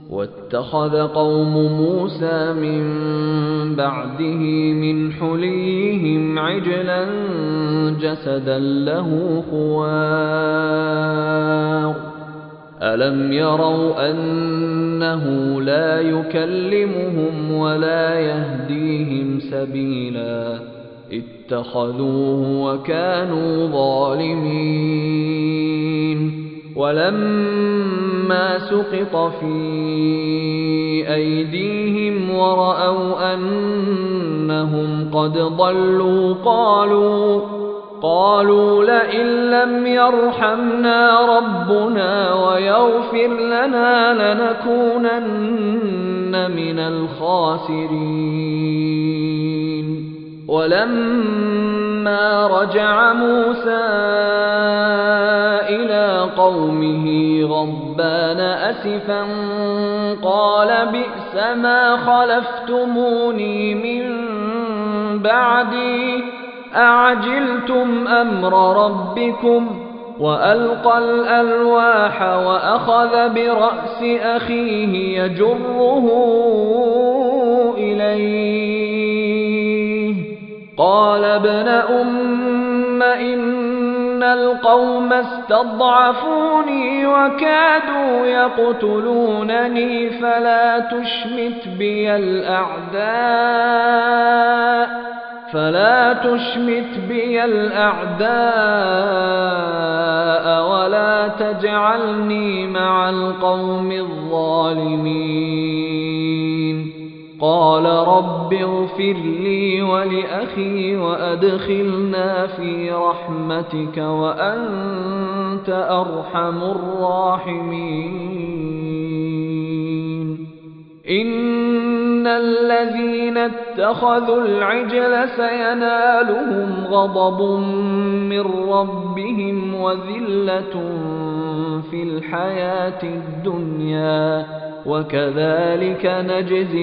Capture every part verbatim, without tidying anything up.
واتخذ قوم موسى من بعده من حليهم عجلا جسدا له خوار ألم يروا أنه لا يكلمهم ولا يهديهم سبيلا اتخذوه وكانوا ظالمين ولما سقط في أيديهم ورأوا أنهم قد ضلوا قالوا قالوا لئن لم يرحمنا ربنا ويغفر لنا لنكونن من الخاسرين ولما رجع موسى إلى قومه غضبان أسفا قال بئس ما خلفتموني من بعدي أعجلتم أمر ربكم وألقى الألواح وأخذ برأس أخيه يجره إليه قال ابن أم إن القوم استضعفوني وكادوا يقتلونني فلا تشمت بي الأعداء فلا تشمت بي الأعداء ولا تجعلني مع القوم الظالمين قال رب اغفر لي ولأخي وأدخلنا في رحمتك وأنت أرحم الراحمين إن الذين اتخذوا العجل سينالهم غضب من ربهم وذلة في الحياة الدنيا وكذلك نجزي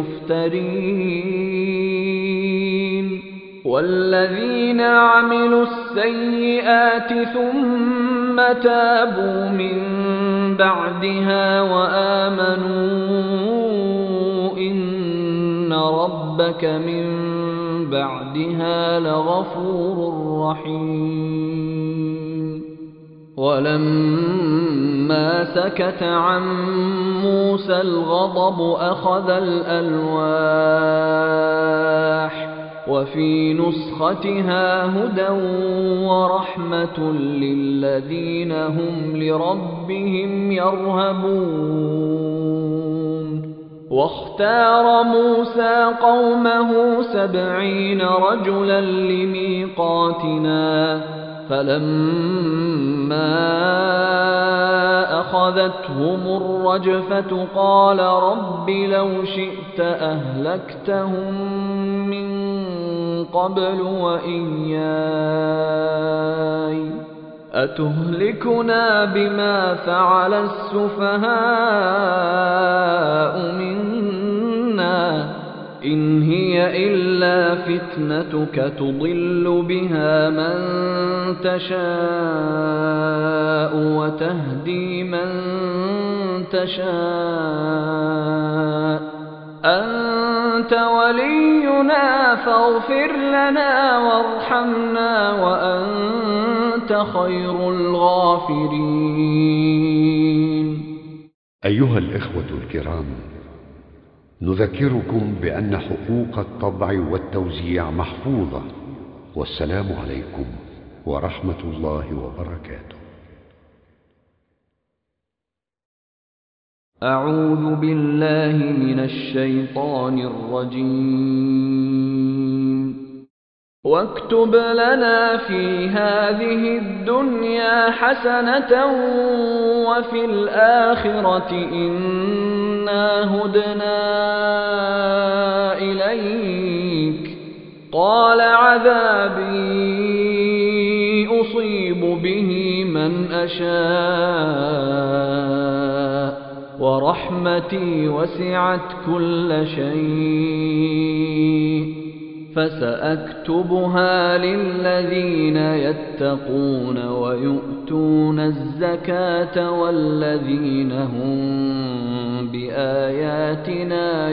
المفترين والذين عملوا السيئات ثم تابوا من بعدها وآمنوا إن ربك من بعدها لغفور رحيم ولما سكت عن موسى الغضب أخذ الألواح وفي نسختها هدى ورحمة للذين هم لربهم يرهبون واختار موسى قومه سبعين رجلا لميقاتنا فلما أخذتهم الرجفة قال رب لو شئت أهلكتهم من قبل وإياي أتهلكنا بما فعل السفهاء منا إن هي إلا فتنتك تضل بها من تشاء وتهدي من تشاء أنت ولينا فاغفر لنا وارحمنا وأنت خير الغافرين. أيها الإخوة الكرام، نذكركم بأن حقوق الطبع والتوزيع محفوظة، والسلام عليكم ورحمة الله وبركاته. أعوذ بالله من الشيطان الرجيم. واكتب لنا في هذه الدنيا حسنة وفي الآخرة إنا هدنا إليك قال عذابي أصيب به من أشاء ورحمتي وسعت كل شيء فسأكتبها للذين يتقون ويؤتون الزكاة والذين هم بآياتنا بآياتنا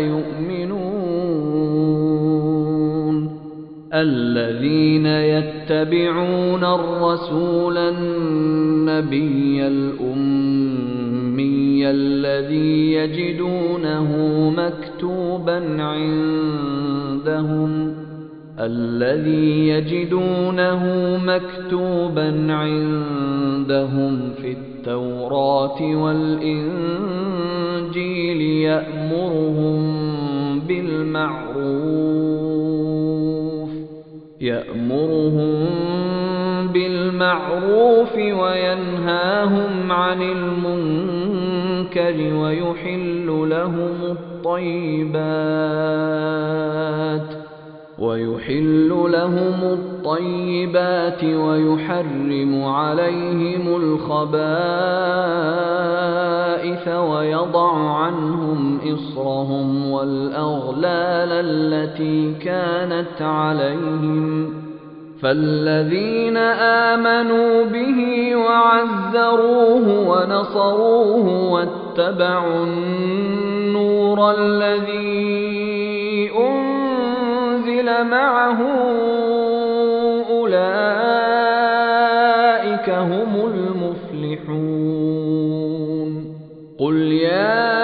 يؤمنون الذين يتبعون الرسول النبي الأمي الذي يجدونه مكتوبا عندهم الذي يجدونه مكتوبا عندهم في التوراة والإنجيل يأمرهم بالمعروف يأمرهم بالمعروف وينهاهم عن المنكر ويحل لهم الطيبات ويحل لهم الطيبات ويحرم عليهم الخبائث ويضع عنهم إصرهم والأغلال التي كانت عليهم فالذين آمنوا به وعزروه ونصروه واتبعوا النور الذي أنزل معه أولئك هم المفلحون قل يا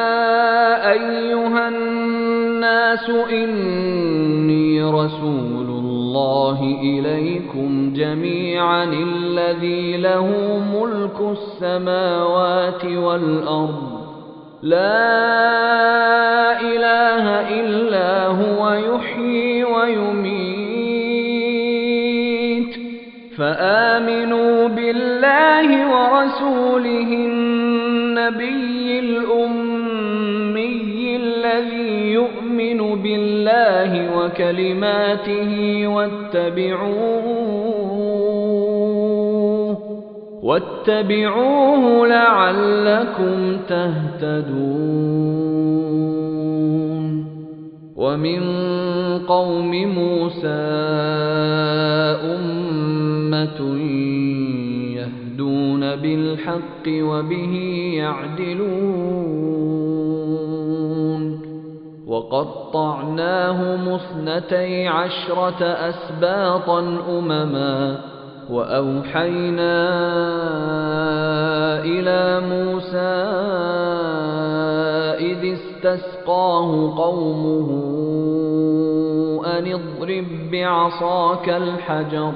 أيها الناس إني رسول الله إليكم جميعا الذي له ملك السماوات والأرض لا إله إلا هو يحيي ويميت فآمنوا بالله ورسوله النبي الأمي الذي يؤمن بالله وكلماته واتبعوه واتبعوه لعلكم تهتدون ومن قوم موسى أمة يهدون بالحق وبه يعدلون وقطعناهم اثنتي عشرة أسباطا أمما وأوحينا إلى موسى إذ استسقاه قومه أن اضرب بعصاك الحجر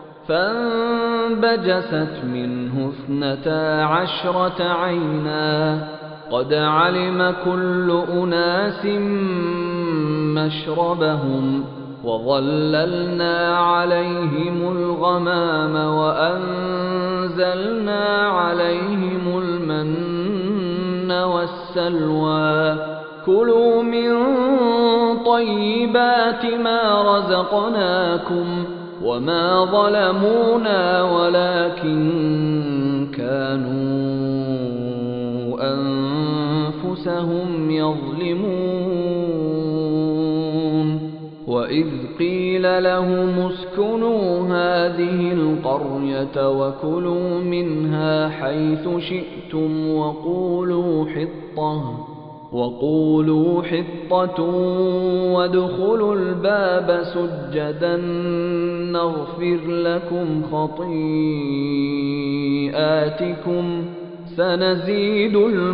فانبجست منه اثنتا عشرة عينا قد علم كل أناس مشربهم وظللنا عليهم الغمام وأنزلنا عليهم المن والسلوى كلوا من طيبات ما رزقناكم وما ظلمونا ولكن كانوا أنفسهم يظلمون وإذ قيل لهم اسكنوا هذه القرية وكلوا منها حيث شئتم وقولوا حطة وقولوا حطة وادخلوا الباب سجدا نغفر لكم خطيئاتكم سنزيد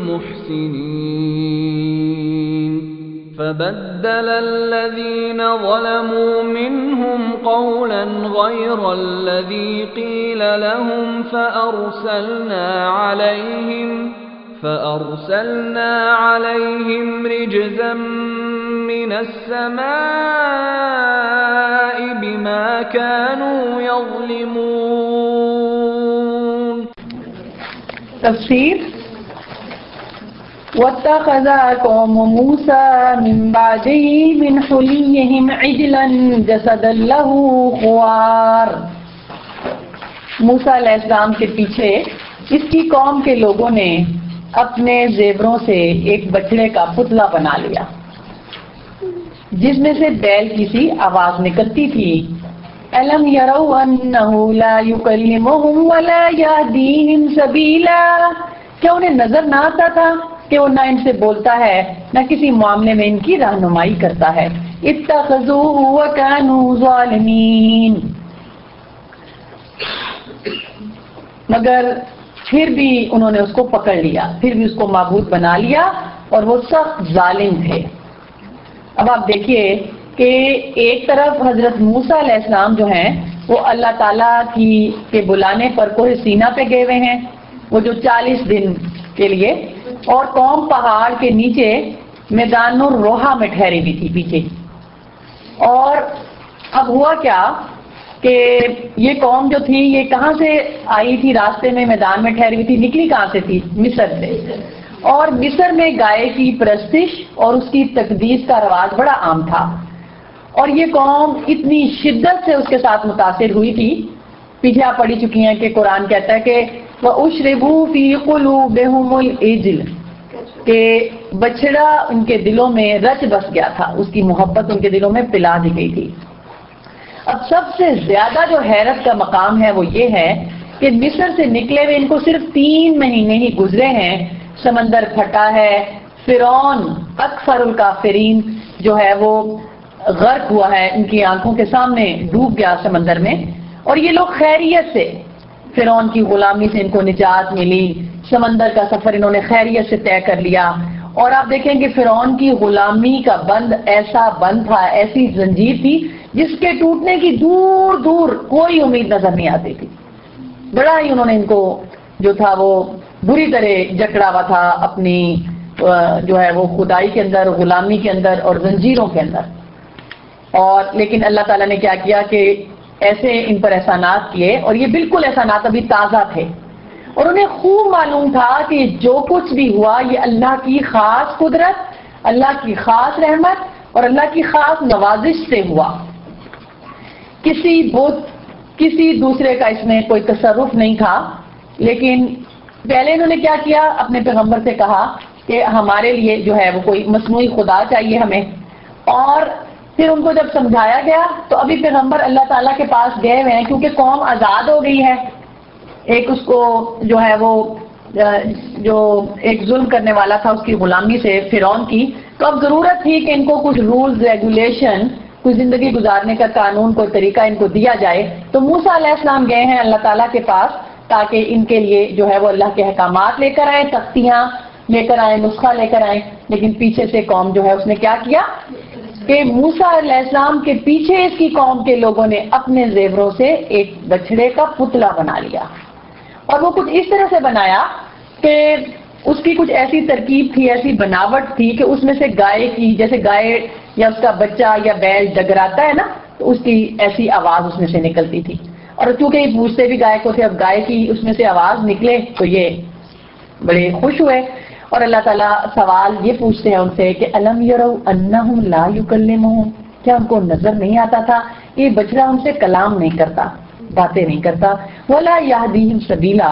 المحسنين فبدل الذين ظلموا منهم قولا غير الذي قيل لهم فأرسلنا عليهم فأرسلنا عليهم رجزا من السماء بما كانوا يظلمون. تفسير واتخذ قوم موسى من بعده من حليهم عجلا جسدا له خوار. मूसा अलैहिस्सलाम के पीछे इसकी कौम के लोगों ने अपने जेवरों से एक बछड़े का पुतला बना लिया जिसमें से बैल की सी आवाज निकलती थी। अलम यरौ अन्नहु ला युकल्लिमुहुम वला यहदीहिम सबीला, क्या उन्हें नजर ना आता था کہ وہ نہ ان سے بولتا ہے نہ کسی معاملے میں ان کی رہنمائی کرتا ہے. اتخذوه وكانوا ظالمین. مگر پھر بھی انہوں نے اس کو پکڑ لیا، پھر بھی اس کو معبود بنا لیا اور وہ سخت ظالم تھے. اب آپ دیکھیے کہ ایک طرف حضرت موسیٰ علیہ السلام جو ہیں وہ اللہ تعالیٰ کی کے بلانے پر کوہ سینا پہ گئے ہوئے ہیں، وہ جو چالیس دن کے لیے، اور قوم پہاڑ کے نیچے میدان الروحہ میں ٹھہری ہوئی تھی پیچھے. اور اب ہوا کیا کہ یہ قوم جو تھی یہ کہاں سے آئی تھی؟ راستے میں میدان میں ٹھہری ہوئی تھی، نکلی کہاں سے تھی؟ مصر سے. اور مصر میں گائے کی پرستش اور اس کی تقدیس کا رواج بڑا عام تھا، اور یہ قوم اتنی شدت سے اس کے ساتھ متاثر ہوئی تھی. پیچھے آپ پڑھی چکی ہیں کہ قرآن کہتا ہے کہ وَأُشْرِبُوا فِي قُلُوبِهُمُ الْعِجْلَ، کہ بچڑا ان کے دلوں میں رچ بس گیا تھا، اس کی محبت ان کے دلوں میں پلا دی گئی تھی. اب سب سے زیادہ جو حیرت کا مقام ہے وہ یہ ہے کہ مصر سے نکلے ہوئے ان کو صرف تین مہینے ہی گزرے ہیں، سمندر پھٹا ہے، فرعون اکثر الکافرین جو ہے وہ غرق ہوا ہے، ان کی آنکھوں کے سامنے ڈوب گیا سمندر میں، اور یہ لوگ خیریت سے، فرعون کی غلامی سے ان کو نجات ملی، سمندر کا سفر انہوں نے خیریت سے طے کر لیا. اور آپ دیکھیں کہ فرعون کی غلامی کا بند ایسا بند تھا، ایسی زنجیر تھی جس کے ٹوٹنے کی دور دور کوئی امید نظر نہیں آتی تھی. بڑا ہی انہوں نے ان کو جو تھا وہ بری طرح جکڑا ہوا تھا اپنی جو ہے وہ خدائی کے اندر، غلامی کے اندر اور زنجیروں کے اندر. اور لیکن اللہ تعالیٰ نے کیا کیا کہ ایسے ان پر احسانات کیے، اور یہ بالکل احسانات ابھی تازہ تھے، اور انہیں خوب معلوم تھا کہ جو کچھ بھی ہوا یہ اللہ کی خاص قدرت، اللہ کی خاص رحمت اور اللہ کی خاص نوازش سے ہوا. کسی بت، کسی دوسرے کا اس میں کوئی تصرف نہیں تھا. لیکن پہلے انہوں نے کیا کیا؟ اپنے پیغمبر سے کہا کہ ہمارے لیے جو ہے وہ کوئی مصنوعی خدا چاہیے ہمیں. اور پھر ان کو جب سمجھایا گیا تو ابھی پیغمبر اللہ تعالیٰ کے پاس گئے ہوئے ہیں، کیونکہ قوم آزاد ہو گئی ہے. ایک اس کو جو ہے وہ جو ایک ظلم کرنے والا تھا اس کی غلامی سے، فرعون کی، تو اب ضرورت تھی کہ ان کو کچھ رولز ریگولیشن، کچھ زندگی گزارنے کا قانون، کوئی طریقہ ان کو دیا جائے. تو موسیٰ علیہ السلام گئے ہیں اللہ تعالیٰ کے پاس تاکہ ان کے لیے جو ہے وہ اللہ کے احکامات لے کر آئیں، تختیاں لے کر آئیں، نسخہ لے کر آئیں. لیکن پیچھے سے قوم جو ہے اس نے کیا کیا کہ موسیٰ علیہ السلام کے پیچھے اس کی قوم کے لوگوں نے اپنے زیوروں سے ایک بچڑے کا پتلا بنا لیا. اور وہ کچھ اس طرح سے بنایا کہ اس کی کچھ ایسی ترکیب تھی، ایسی بناوٹ تھی کہ اس میں سے گائے کی، جیسے گائے یا اس کا بچہ یا بیل ڈگراتا ہے نا، تو اس کی ایسی آواز اس میں سے نکلتی تھی. اور چونکہ یہ پوچھتے بھی گائے کو تھے، اب گائے کی اس میں سے آواز نکلے تو یہ بڑے خوش ہوئے. اور اللہ تعالیٰ سوال یہ پوچھتے ہیں ان سے کہ الم یروا انہم لا یکلمہم، کیا ان کو نظر نہیں آتا تھا یہ بچڑا ان سے کلام نہیں کرتا، باتیں نہیں کرتا، ولا یہدیہم سبیلا،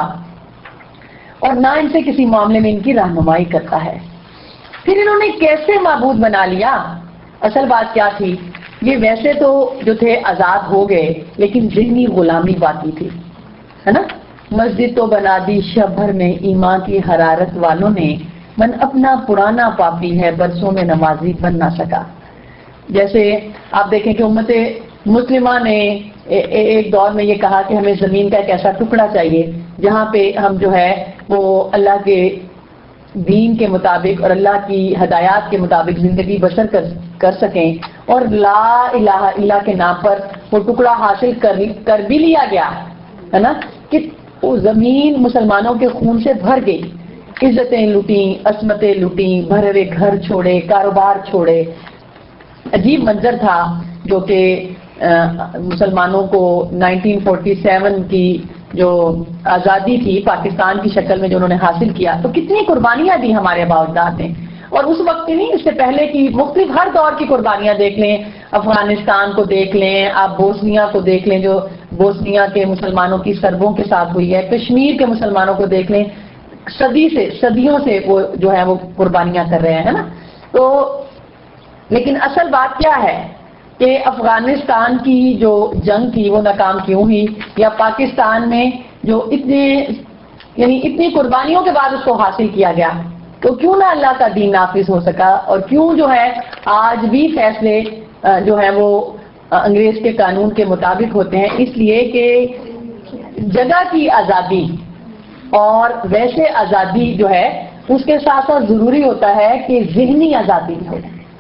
اور نہ ان سے کسی معاملے میں ان کی رہنمائی کرتا ہے. پھر انہوں نے کیسے معبود بنا لیا؟ اصل بات کیا تھی؟ یہ ویسے تو جو تھے آزاد ہو گئے، لیکن ذہنی غلامی باقی تھی، ہے نا. مسجد تو بنا دی شب بھر میں ایمان کی حرارت والوں نے، من اپنا پرانا پاپی ہے برسوں میں نمازی بن نہ سکا. جیسے آپ دیکھیں کہ امت مسلمہ نے ایک دور میں یہ کہا کہ ہمیں زمین کا ایک ایسا ٹکڑا چاہیے جہاں پہ ہم جو ہے وہ اللہ کے دین کے مطابق اور اللہ کی ہدایات کے مطابق زندگی بسر کر کر سکیں. اور لا الہ الا کے نام پر وہ ٹکڑا حاصل کر کر بھی لیا گیا ہے نا، کہ وہ زمین مسلمانوں کے خون سے بھر گئی، عزتیں لوٹیں، عصمتیں لوٹیں، بھرے ہوئے گھر چھوڑے، کاروبار چھوڑے. عجیب منظر تھا جو کہ مسلمانوں کو نائنٹین فورٹی سیون کی جو آزادی تھی پاکستان کی شکل میں جو انہوں نے حاصل کیا، تو کتنی قربانیاں دی ہمارے آباء و اجداد نے. اور اس وقت کی نہیں، اس سے پہلے کی مختلف ہر دور کی قربانیاں دیکھ لیں، افغانستان کو دیکھ لیں، آپ بوسنیا کو دیکھ لیں جو بوسنیا کے مسلمانوں کی سربوں کے ساتھ ہوئی ہے، کشمیر کے مسلمانوں کو دیکھ لیں، صدی سے صدیوں سے وہ جو ہے وہ قربانیاں کر رہے ہیں نا. تو لیکن اصل بات کیا ہے کہ افغانستان کی جو جنگ تھی وہ ناکام کیوں ہوئی، یا پاکستان میں جو اتنے یعنی اتنی قربانیوں کے بعد اس کو حاصل کیا گیا، تو کیوں نہ اللہ کا دین نافذ ہو سکا، اور کیوں جو ہے آج بھی فیصلے جو ہے وہ انگریز کے قانون کے مطابق ہوتے ہیں؟ اس لیے کہ جگہ کی آزادی اور ویسے آزادی جو ہے اس کے ساتھ ساتھ ضروری ہوتا ہے کہ ذہنی آزادی بھی ہو۔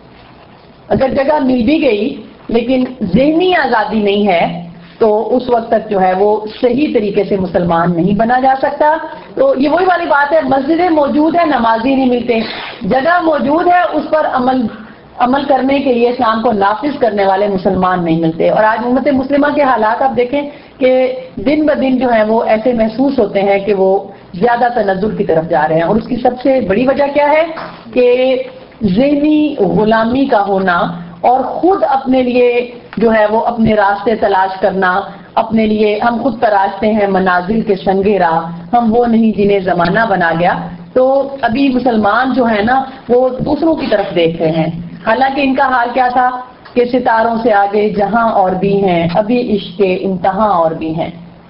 اگر جگہ مل بھی گئی لیکن ذہنی آزادی نہیں ہے تو اس وقت تک جو ہے وہ صحیح طریقے سے مسلمان نہیں بنا جا سکتا۔ تو یہ وہی والی بات ہے، مسجدیں موجود ہیں، نمازی نہیں ملتے، جگہ موجود ہے، اس پر عمل عمل کرنے کے لیے اسلام کو نافذ کرنے والے مسلمان نہیں ملتے۔ اور آج امت مسلمہ کے حالات آپ دیکھیں کہ دن بدن جو ہے وہ ایسے محسوس ہوتے ہیں کہ وہ زیادہ تنزل کی طرف جا رہے ہیں، اور اس کی سب سے بڑی وجہ کیا ہے کہ ذہنی غلامی کا ہونا اور خود اپنے لیے جو ہے وہ اپنے راستے تلاش کرنا، اپنے لیے ہم خود تراشتے ہیں منازل کے سنگے راہ، ہم وہ نہیں جنہیں زمانہ بنا گیا۔ تو ابھی مسلمان جو ہے نا وہ دوسروں کی طرف دیکھ رہے ہیں، حالانکہ ان کا حال کیا تھا کہ ستاروں سے آگے جہاں اور بھی ہیں، ابھی عشق کے امتحاں اور بھی ہیں۔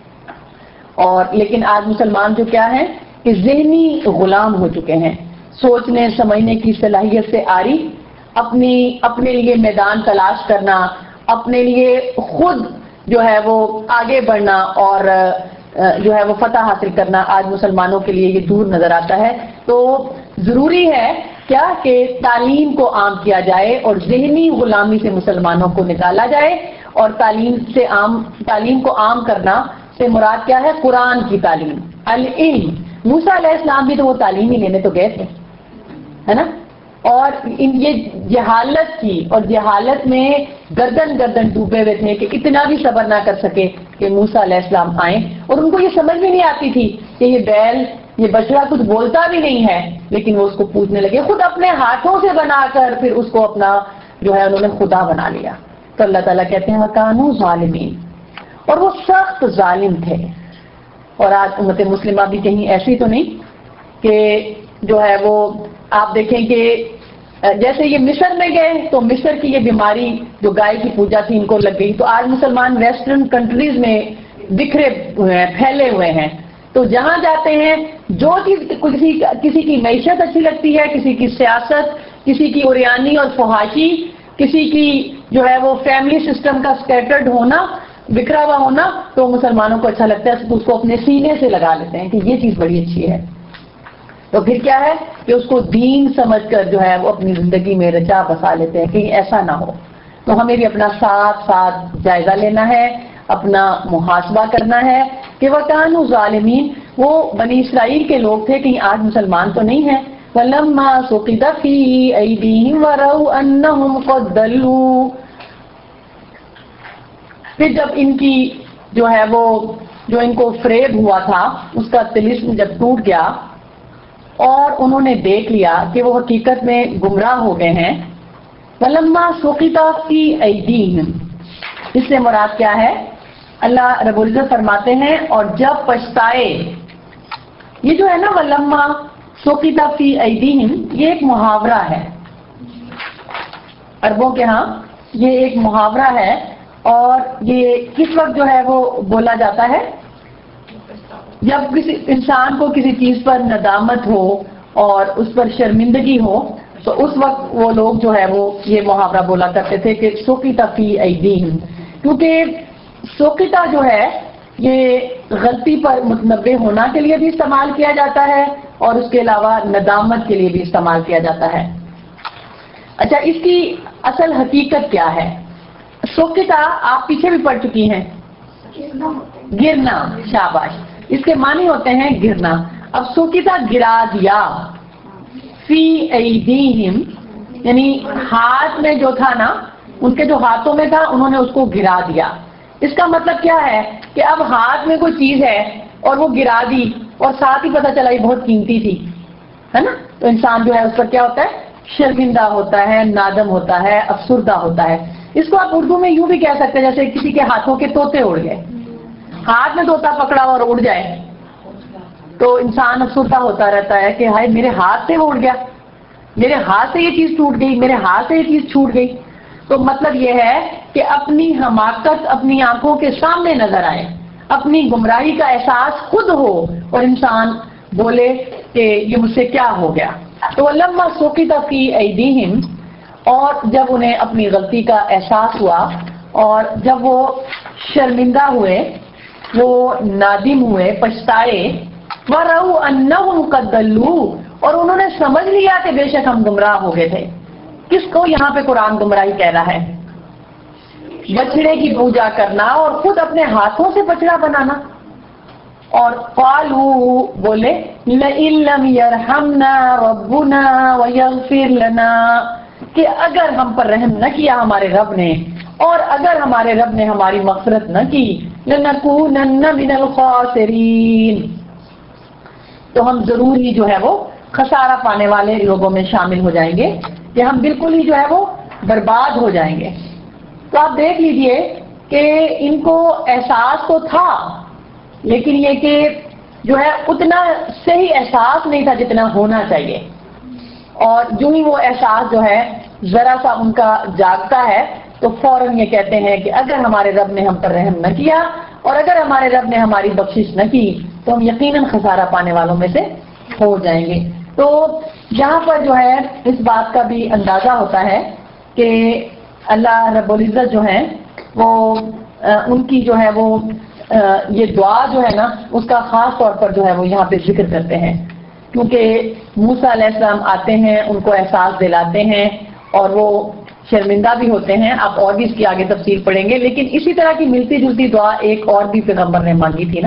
اور لیکن آج مسلمان جو کیا ہے کہ ذہنی غلام ہو چکے ہیں، سوچنے سمجھنے کی صلاحیت سے آری، اپنی اپنے لیے میدان تلاش کرنا، اپنے لیے خود جو ہے وہ آگے بڑھنا اور جو ہے وہ فتح حاصل کرنا آج مسلمانوں کے لیے یہ دور نظر آتا ہے۔ تو ضروری ہے کیا کہ تعلیم کو عام کیا جائے اور ذہنی غلامی سے مسلمانوں کو نکالا جائے، اور تعلیم سے عام تعلیم کو عام کرنا سے مراد کیا ہے؟ قرآن کی تعلیم، العلم۔ موسیٰ علیہ السلام بھی تو وہ تعلیم ہی لینے تو گئے تھے، ہے نا؟ اور ان یہ جہالت کی اور جہالت میں گردن گردن ڈوبے ہوئے تھے کہ اتنا بھی صبر نہ کر سکے کہ موسیٰ علیہ السلام آئیں، اور ان کو یہ سمجھ بھی نہیں آتی تھی کہ یہ بیل یہ بچڑا کچھ بولتا بھی نہیں ہے، لیکن وہ اس کو پوجنے لگے، خود اپنے ہاتھوں سے بنا کر پھر اس کو اپنا جو ہے انہوں نے خدا بنا لیا۔ تو اللہ تعالیٰ کہتے ہیں وَكَانُوا ظَالِمِينَ، اور وہ سخت ظالم تھے۔ اور آج امت مسلمہ بھی کہیں ایسی تو نہیں کہ جو ہے وہ آپ دیکھیں کہ جیسے یہ مصر میں گئے تو مصر کی یہ بیماری جو گائے کی پوجا تھی ان کو لگ گئی، تو آج مسلمان ویسٹرن کنٹریز میں بکھرے ہوئے ہیں، پھیلے ہوئے ہیں۔ تو جہاں جاتے ہیں جو چیز کسی کسی کی معیشت اچھی لگتی ہے، کسی کی سیاست، کسی کی اوریانی اور فحاشی، کسی کی جو ہے وہ فیملی سسٹم کا سکیٹرڈ ہونا، بکھرا ہوا ہونا، تو مسلمانوں کو اچھا لگتا ہے تو اس کو اپنے سینے سے لگا لیتے ہیں کہ یہ چیز بڑی اچھی ہے۔ تو پھر کیا ہے کہ اس کو دین سمجھ کر جو ہے وہ اپنی زندگی میں رچا بسا لیتے ہیں، کہیں ایسا نہ ہو۔ تو ہمیں بھی اپنا ساتھ ساتھ جائزہ لینا ہے، اپنا محاسبہ کرنا ہے کہ وَكَانُوا ظَالِمِينَ، وہ بنی اسرائیل کے لوگ تھے، کہیں آج مسلمان تو نہیں ہیں۔ وَلَمَّا سُقِطَ فِي أَيْدِيهِمْ وَرَأَوْا أَنَّهُمْ قَدْ ضَلُّوا، پھر جب ان کی جو ہے وہ جو ان کو فریب ہوا تھا اس کا طلسم جب ٹوٹ گیا اور انہوں نے دیکھ لیا کہ وہ حقیقت میں گمراہ ہو گئے ہیں۔ وَلَمَّا سُقِطَ فِي أَيْدِيهِمْ، اس سے مراد کیا ہے؟ اللہ رب العزت فرماتے ہیں اور جب پچھتائے، یہ جو ہے نا وَلَمَّا سُقِطَ فِي أَيْدِيهِمْ، یہ ایک محاورہ ہے عربوں کے ہاں، یہ ایک محاورہ ہے، اور یہ کس وقت جو ہے وہ بولا جاتا ہے؟ جب کسی انسان کو کسی چیز پر ندامت ہو اور اس پر شرمندگی ہو تو اس وقت وہ لوگ جو ہے وہ یہ محاورہ بولا کرتے تھے کہ سُقِطَ فِي أَيْدِيهِمْ، کیونکہ سُقِطَ جو ہے یہ غلطی پر متنبع ہونا کے لیے بھی استعمال کیا جاتا ہے اور اس کے علاوہ ندامت کے لیے بھی استعمال کیا جاتا ہے۔ اچھا، اس کی اصل حقیقت کیا ہے؟ سُقِطَ آپ پیچھے بھی پڑھ چکی ہیں، گرنا، شاباش، اس کے معنی ہوتے ہیں گرنا۔ اب سُقِطَ گرا دیا، فی ایدیہم یعنی ہاتھ میں جو تھا نا، ان کے جو ہاتھوں میں تھا انہوں نے اس کو گرا دیا۔ اس کا مطلب کیا ہے کہ اب ہاتھ میں کوئی چیز ہے اور وہ گرا دی اور ساتھ ہی پتہ چلا یہ بہت قیمتی تھی، ہے نا، تو انسان جو ہے اس پر کیا ہوتا ہے؟ شرمندہ ہوتا ہے، نادم ہوتا ہے، افسردہ ہوتا ہے۔ اس کو آپ اردو میں یوں بھی کہہ سکتے ہیں جیسے کسی کے ہاتھوں کے طوطے اڑ گئے، ہاتھ میں طوطا پکڑا اور اڑ جائے تو انسان افسردہ ہوتا رہتا ہے کہ ہائے میرے ہاتھ سے وہ اڑ گیا، میرے ہاتھ سے یہ چیز ٹوٹ گئی، میرے ہاتھ سے یہ چیز چھوٹ گئی۔ تو مطلب یہ ہے کہ اپنی حماقت اپنی آنکھوں کے سامنے نظر آئے، اپنی گمراہی کا احساس خود ہو اور انسان بولے کہ یہ مجھ سے کیا ہو گیا۔ تو لما سقط فی ایدیہم، اور جب انہیں اپنی غلطی کا احساس ہوا اور جب وہ شرمندہ ہوئے، وہ نادم ہوئے، پچھتائے، وَرَوْا أَنَّهُمْ قَدْ ضَلُّوا، اور انہوں نے سمجھ لیا کہ بے شک ہم گمراہ ہو گئے تھے۔ کس کو یہاں پہ قرآن گمراہی کہہ رہا ہے؟ بچڑے کی پوجا کرنا اور خود اپنے ہاتھوں سے بچڑا بنانا۔ اور قالوا بولے لئن لم يرحمنا ربنا ويغفر لنا، کہ اگر ہم پر رحم نہ کیا ہمارے رب نے اور اگر ہمارے رب نے ہماری مغفرت نہ کی، لنکونن من الخاسرین، تو ہم ضرور ہی جو ہے وہ خسارہ پانے والے لوگوں میں شامل ہو جائیں گے، کہ ہم بالکل ہی جو ہے وہ برباد ہو جائیں گے۔ تو آپ دیکھ لیجئے کہ ان کو احساس تو تھا، لیکن یہ کہ جو ہے اتنا صحیح احساس نہیں تھا جتنا ہونا چاہیے، اور جو ہی وہ احساس جو ہے ذرا سا ان کا جاگتا ہے تو فوراً یہ کہتے ہیں کہ اگر ہمارے رب نے ہم پر رحم نہ کیا اور اگر ہمارے رب نے ہماری بخشش نہ کی تو ہم یقیناً خسارہ پانے والوں میں سے ہو جائیں گے۔ تو یہاں پر جو ہے اس بات کا بھی اندازہ ہوتا ہے کہ اللہ رب العزت جو ہے وہ ان کی جو ہے وہ یہ دعا جو ہے نا اس کا خاص طور پر جو ہے وہ یہاں پہ ذکر کرتے ہیں، کیونکہ موسیٰ علیہ السلام آتے ہیں، ان کو احساس دلاتے ہیں اور وہ شرمندہ بھی ہوتے ہیں۔ آپ اور بھی اس کی آگے تفصیل پڑھیں گے، لیکن اسی طرح کی ملتی جلتی دعا ایک اور بھی پیغمبر نے مانگی تھی نا،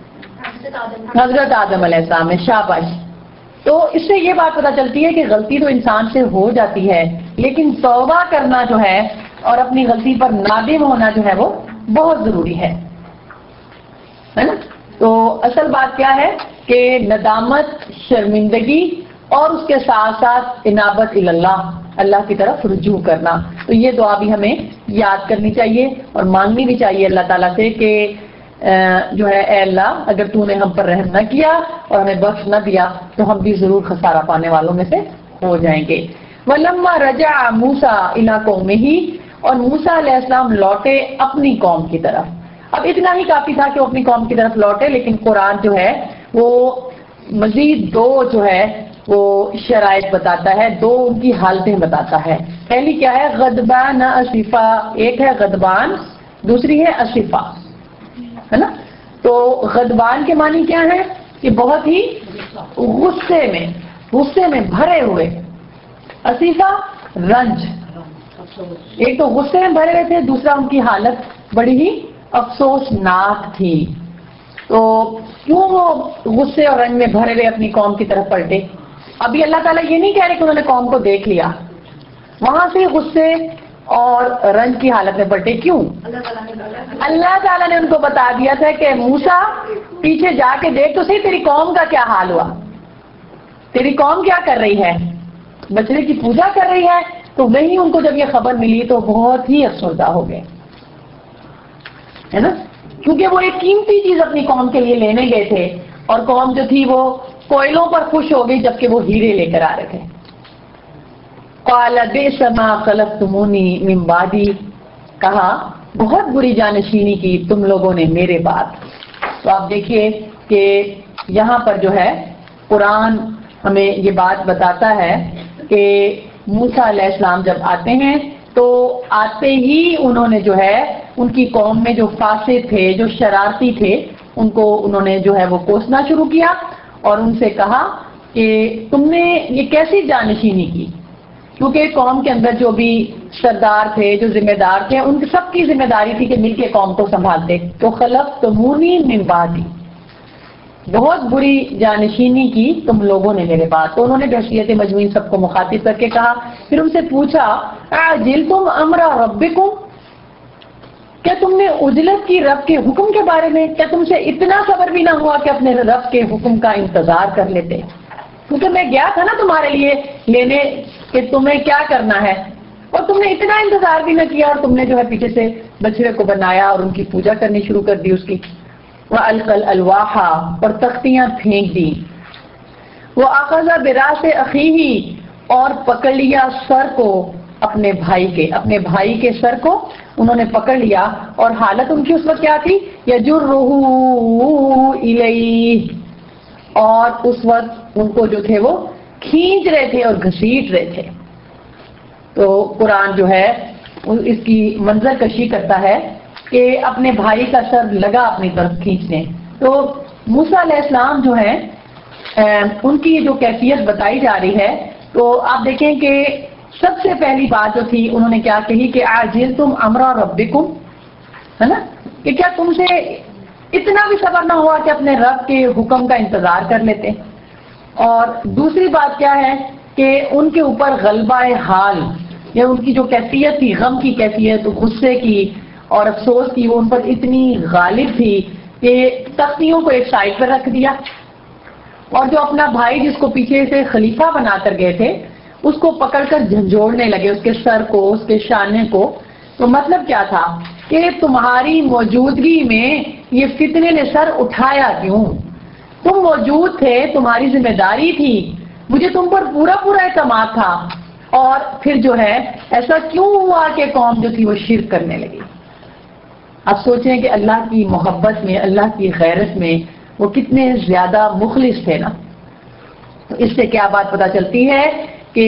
حضرت آدم علیہ السلام نے، شاباش۔ تو اس سے یہ بات پتہ چلتی ہے کہ غلطی تو انسان سے ہو جاتی ہے، لیکن توبہ کرنا جو ہے اور اپنی غلطی پر نادم ہونا جو ہے وہ بہت ضروری ہے ہے نا۔ تو اصل بات کیا ہے کہ ندامت، شرمندگی اور اس کے ساتھ ساتھ انابت اللہ، اللہ کی طرف رجوع کرنا۔ تو یہ دعا بھی ہمیں یاد کرنی چاہیے اور مانگنی بھی چاہیے اللہ تعالیٰ سے کہ جو ہے اے اللہ اگر تو نے ہم پر رحم نہ کیا اور ہمیں بخش نہ دیا تو ہم بھی ضرور خسارہ پانے والوں میں سے ہو جائیں گے۔ وَلَمَّا رَجَعَ مُوسَىٰ إِلَىٰ قَوْمِهِ، اور موسیٰ علیہ السلام لوٹے اپنی قوم کی طرف۔ اب اتنا ہی کافی تھا کہ وہ اپنی قوم کی طرف لوٹے، لیکن قرآن جو ہے وہ مزید دو جو ہے وہ شرائط بتاتا ہے، دو ان کی حالتیں بتاتا ہے۔ پہلی کیا ہے؟ غضبان اسفا، ایک ہے غضبان، دوسری ہے اسفا، ہے نا۔ تو غضبان کے معنی کیا ہے؟ کہ بہت ہی غصے میں غصے میں بھرے ہوئے، اسفا رنج، ایک تو غصے میں بھرے ہوئے تھے، دوسرا ان کی حالت بڑی ہی افسوسناک تھی۔ تو کیوں وہ غصے اور رنج میں بھرے ہوئے اپنی قوم کی طرف پلٹے؟ ابھی اللہ تعالیٰ یہ نہیں کہہ رہے کہ انہوں نے قوم کو دیکھ لیا، وہاں سے غصے اور رنج کی حالت میں پلٹے۔ کیوں؟ اللہ تعالیٰ نے ان کو بتا دیا تھا کہ موسیٰ پیچھے جا کے دیکھ تو صحیح تیری قوم کا کیا حال ہوا، تیری قوم کیا کر رہی ہے، بچڑے کی پوجا کر رہی ہے۔ تو وہی ان کو جب یہ خبر ملی تو بہت ہی افسردہ ہو گئے، ہے نا، کیونکہ وہ ایک قیمتی چیز اپنی قوم کے لیے لینے گئے تھے اور قوم جو تھی وہ کوئلوں پر خوش ہو گئی جبکہ وہ ہیرے لے کر آ رہے تھے۔ قال بئس ما خلفتمونی من بعدی، کہا بہت بری جانشینی کی تم لوگوں نے میرے بعد۔ تو آپ دیکھیے کہ یہاں پر جو ہے قرآن ہمیں یہ بات بتاتا ہے کہ موسیٰ علیہ السلام جب آتے ہیں تو آتے ہی انہوں نے جو ہے ان کی قوم میں جو فاسد تھے، جو شرارتی تھے، ان کو انہوں نے جو ہے وہ کوسنا شروع کیا اور ان سے کہا کہ تم نے یہ کیسی جانشینی کی، کیونکہ قوم کے اندر جو بھی سردار تھے، جو ذمہ دار تھے، ان سب کی ذمہ داری تھی کہ مل کے قوم کو سنبھالتے۔ تو خلفتمونی من بعدی، بہت بری جانشینی کی تم لوگوں نے میرے بعد۔ تو انہوں نے بحیثیت مجموعی سب کو مخاطب کر کے کہا، پھر ان سے پوچھا اعجلتم امر ربکم، کیا تم نے عجلت کی رب کے حکم کے بارے میں؟ کیا تم سے اتنا صبر بھی نہ ہوا کہ اپنے رب کے حکم کا انتظار کر لیتے؟ کیونکہ میں گیا تھا نا تمہارے لیے لینے کہ تمہیں کیا کرنا ہے، اور تم نے اتنا انتظار بھی نہ کیا اور تم نے جو ہے پیچھے سے بچڑے کو بنایا اور ان کی پوجا کرنی شروع کر دی اس کی۔ وَأَلْقَى الْأَلْوَاحَ، اور تختیاں پھینک دی۔ وَأَخَذَ بِرَأْسِ أَخِيهِ، اور پکڑ لیا سر کو اپنے بھائی کے، اپنے بھائی کے سر کو انہوں نے پکڑ لیا، اور حالت ان کی اس وقت کیا تھی؟ يَجُرُّهُ إِلَيْهِ، اور اس وقت ان کو جو تھے وہ کھینچ رہے تھے اور گھسیٹ رہے تھے. تو قرآن جو ہے اس کی منظر کشی کرتا ہے کہ اپنے بھائی کا سر لگا اپنی طرف کھینچنے. تو موسیٰ علیہ السلام جو ہیں ان کی جو کیفیت بتائی جا رہی ہے تو آپ دیکھیں کہ سب سے پہلی بات جو تھی انہوں نے کیا کہی کہ عاجلتم امر ربکم، ہے نا، کہ کیا تم سے اتنا بھی صبر نہ ہوا کہ اپنے رب کے حکم کا انتظار کر لیتے. اور دوسری بات کیا ہے کہ ان کے اوپر غلبہ حال یا ان کی جو کیفیت تھی، غم کی کیفیت، غصے کی اور افسوس کی، وہ ان پر اتنی غالب تھی کہ تختیوں کو ایک سائڈ پر رکھ دیا اور جو اپنا بھائی جس کو پیچھے سے خلیفہ بنا کر گئے تھے اس کو پکڑ کر جھنجھوڑنے لگے، اس کے سر کو، اس کے شانے کو. تو مطلب کیا تھا کہ تمہاری موجودگی میں یہ فتنے نے سر اٹھایا کیوں؟ تم موجود تھے، تمہاری ذمہ داری تھی، مجھے تم پر پورا پورا اعتماد تھا، اور پھر جو ہے ایسا کیوں ہوا کہ قوم جو تھی وہ شرک کرنے لگی؟ اب سوچیں کہ اللہ کی محبت میں، اللہ کی غیرت میں وہ کتنے زیادہ مخلص تھے نا. تو اس سے کیا بات پتہ چلتی ہے کہ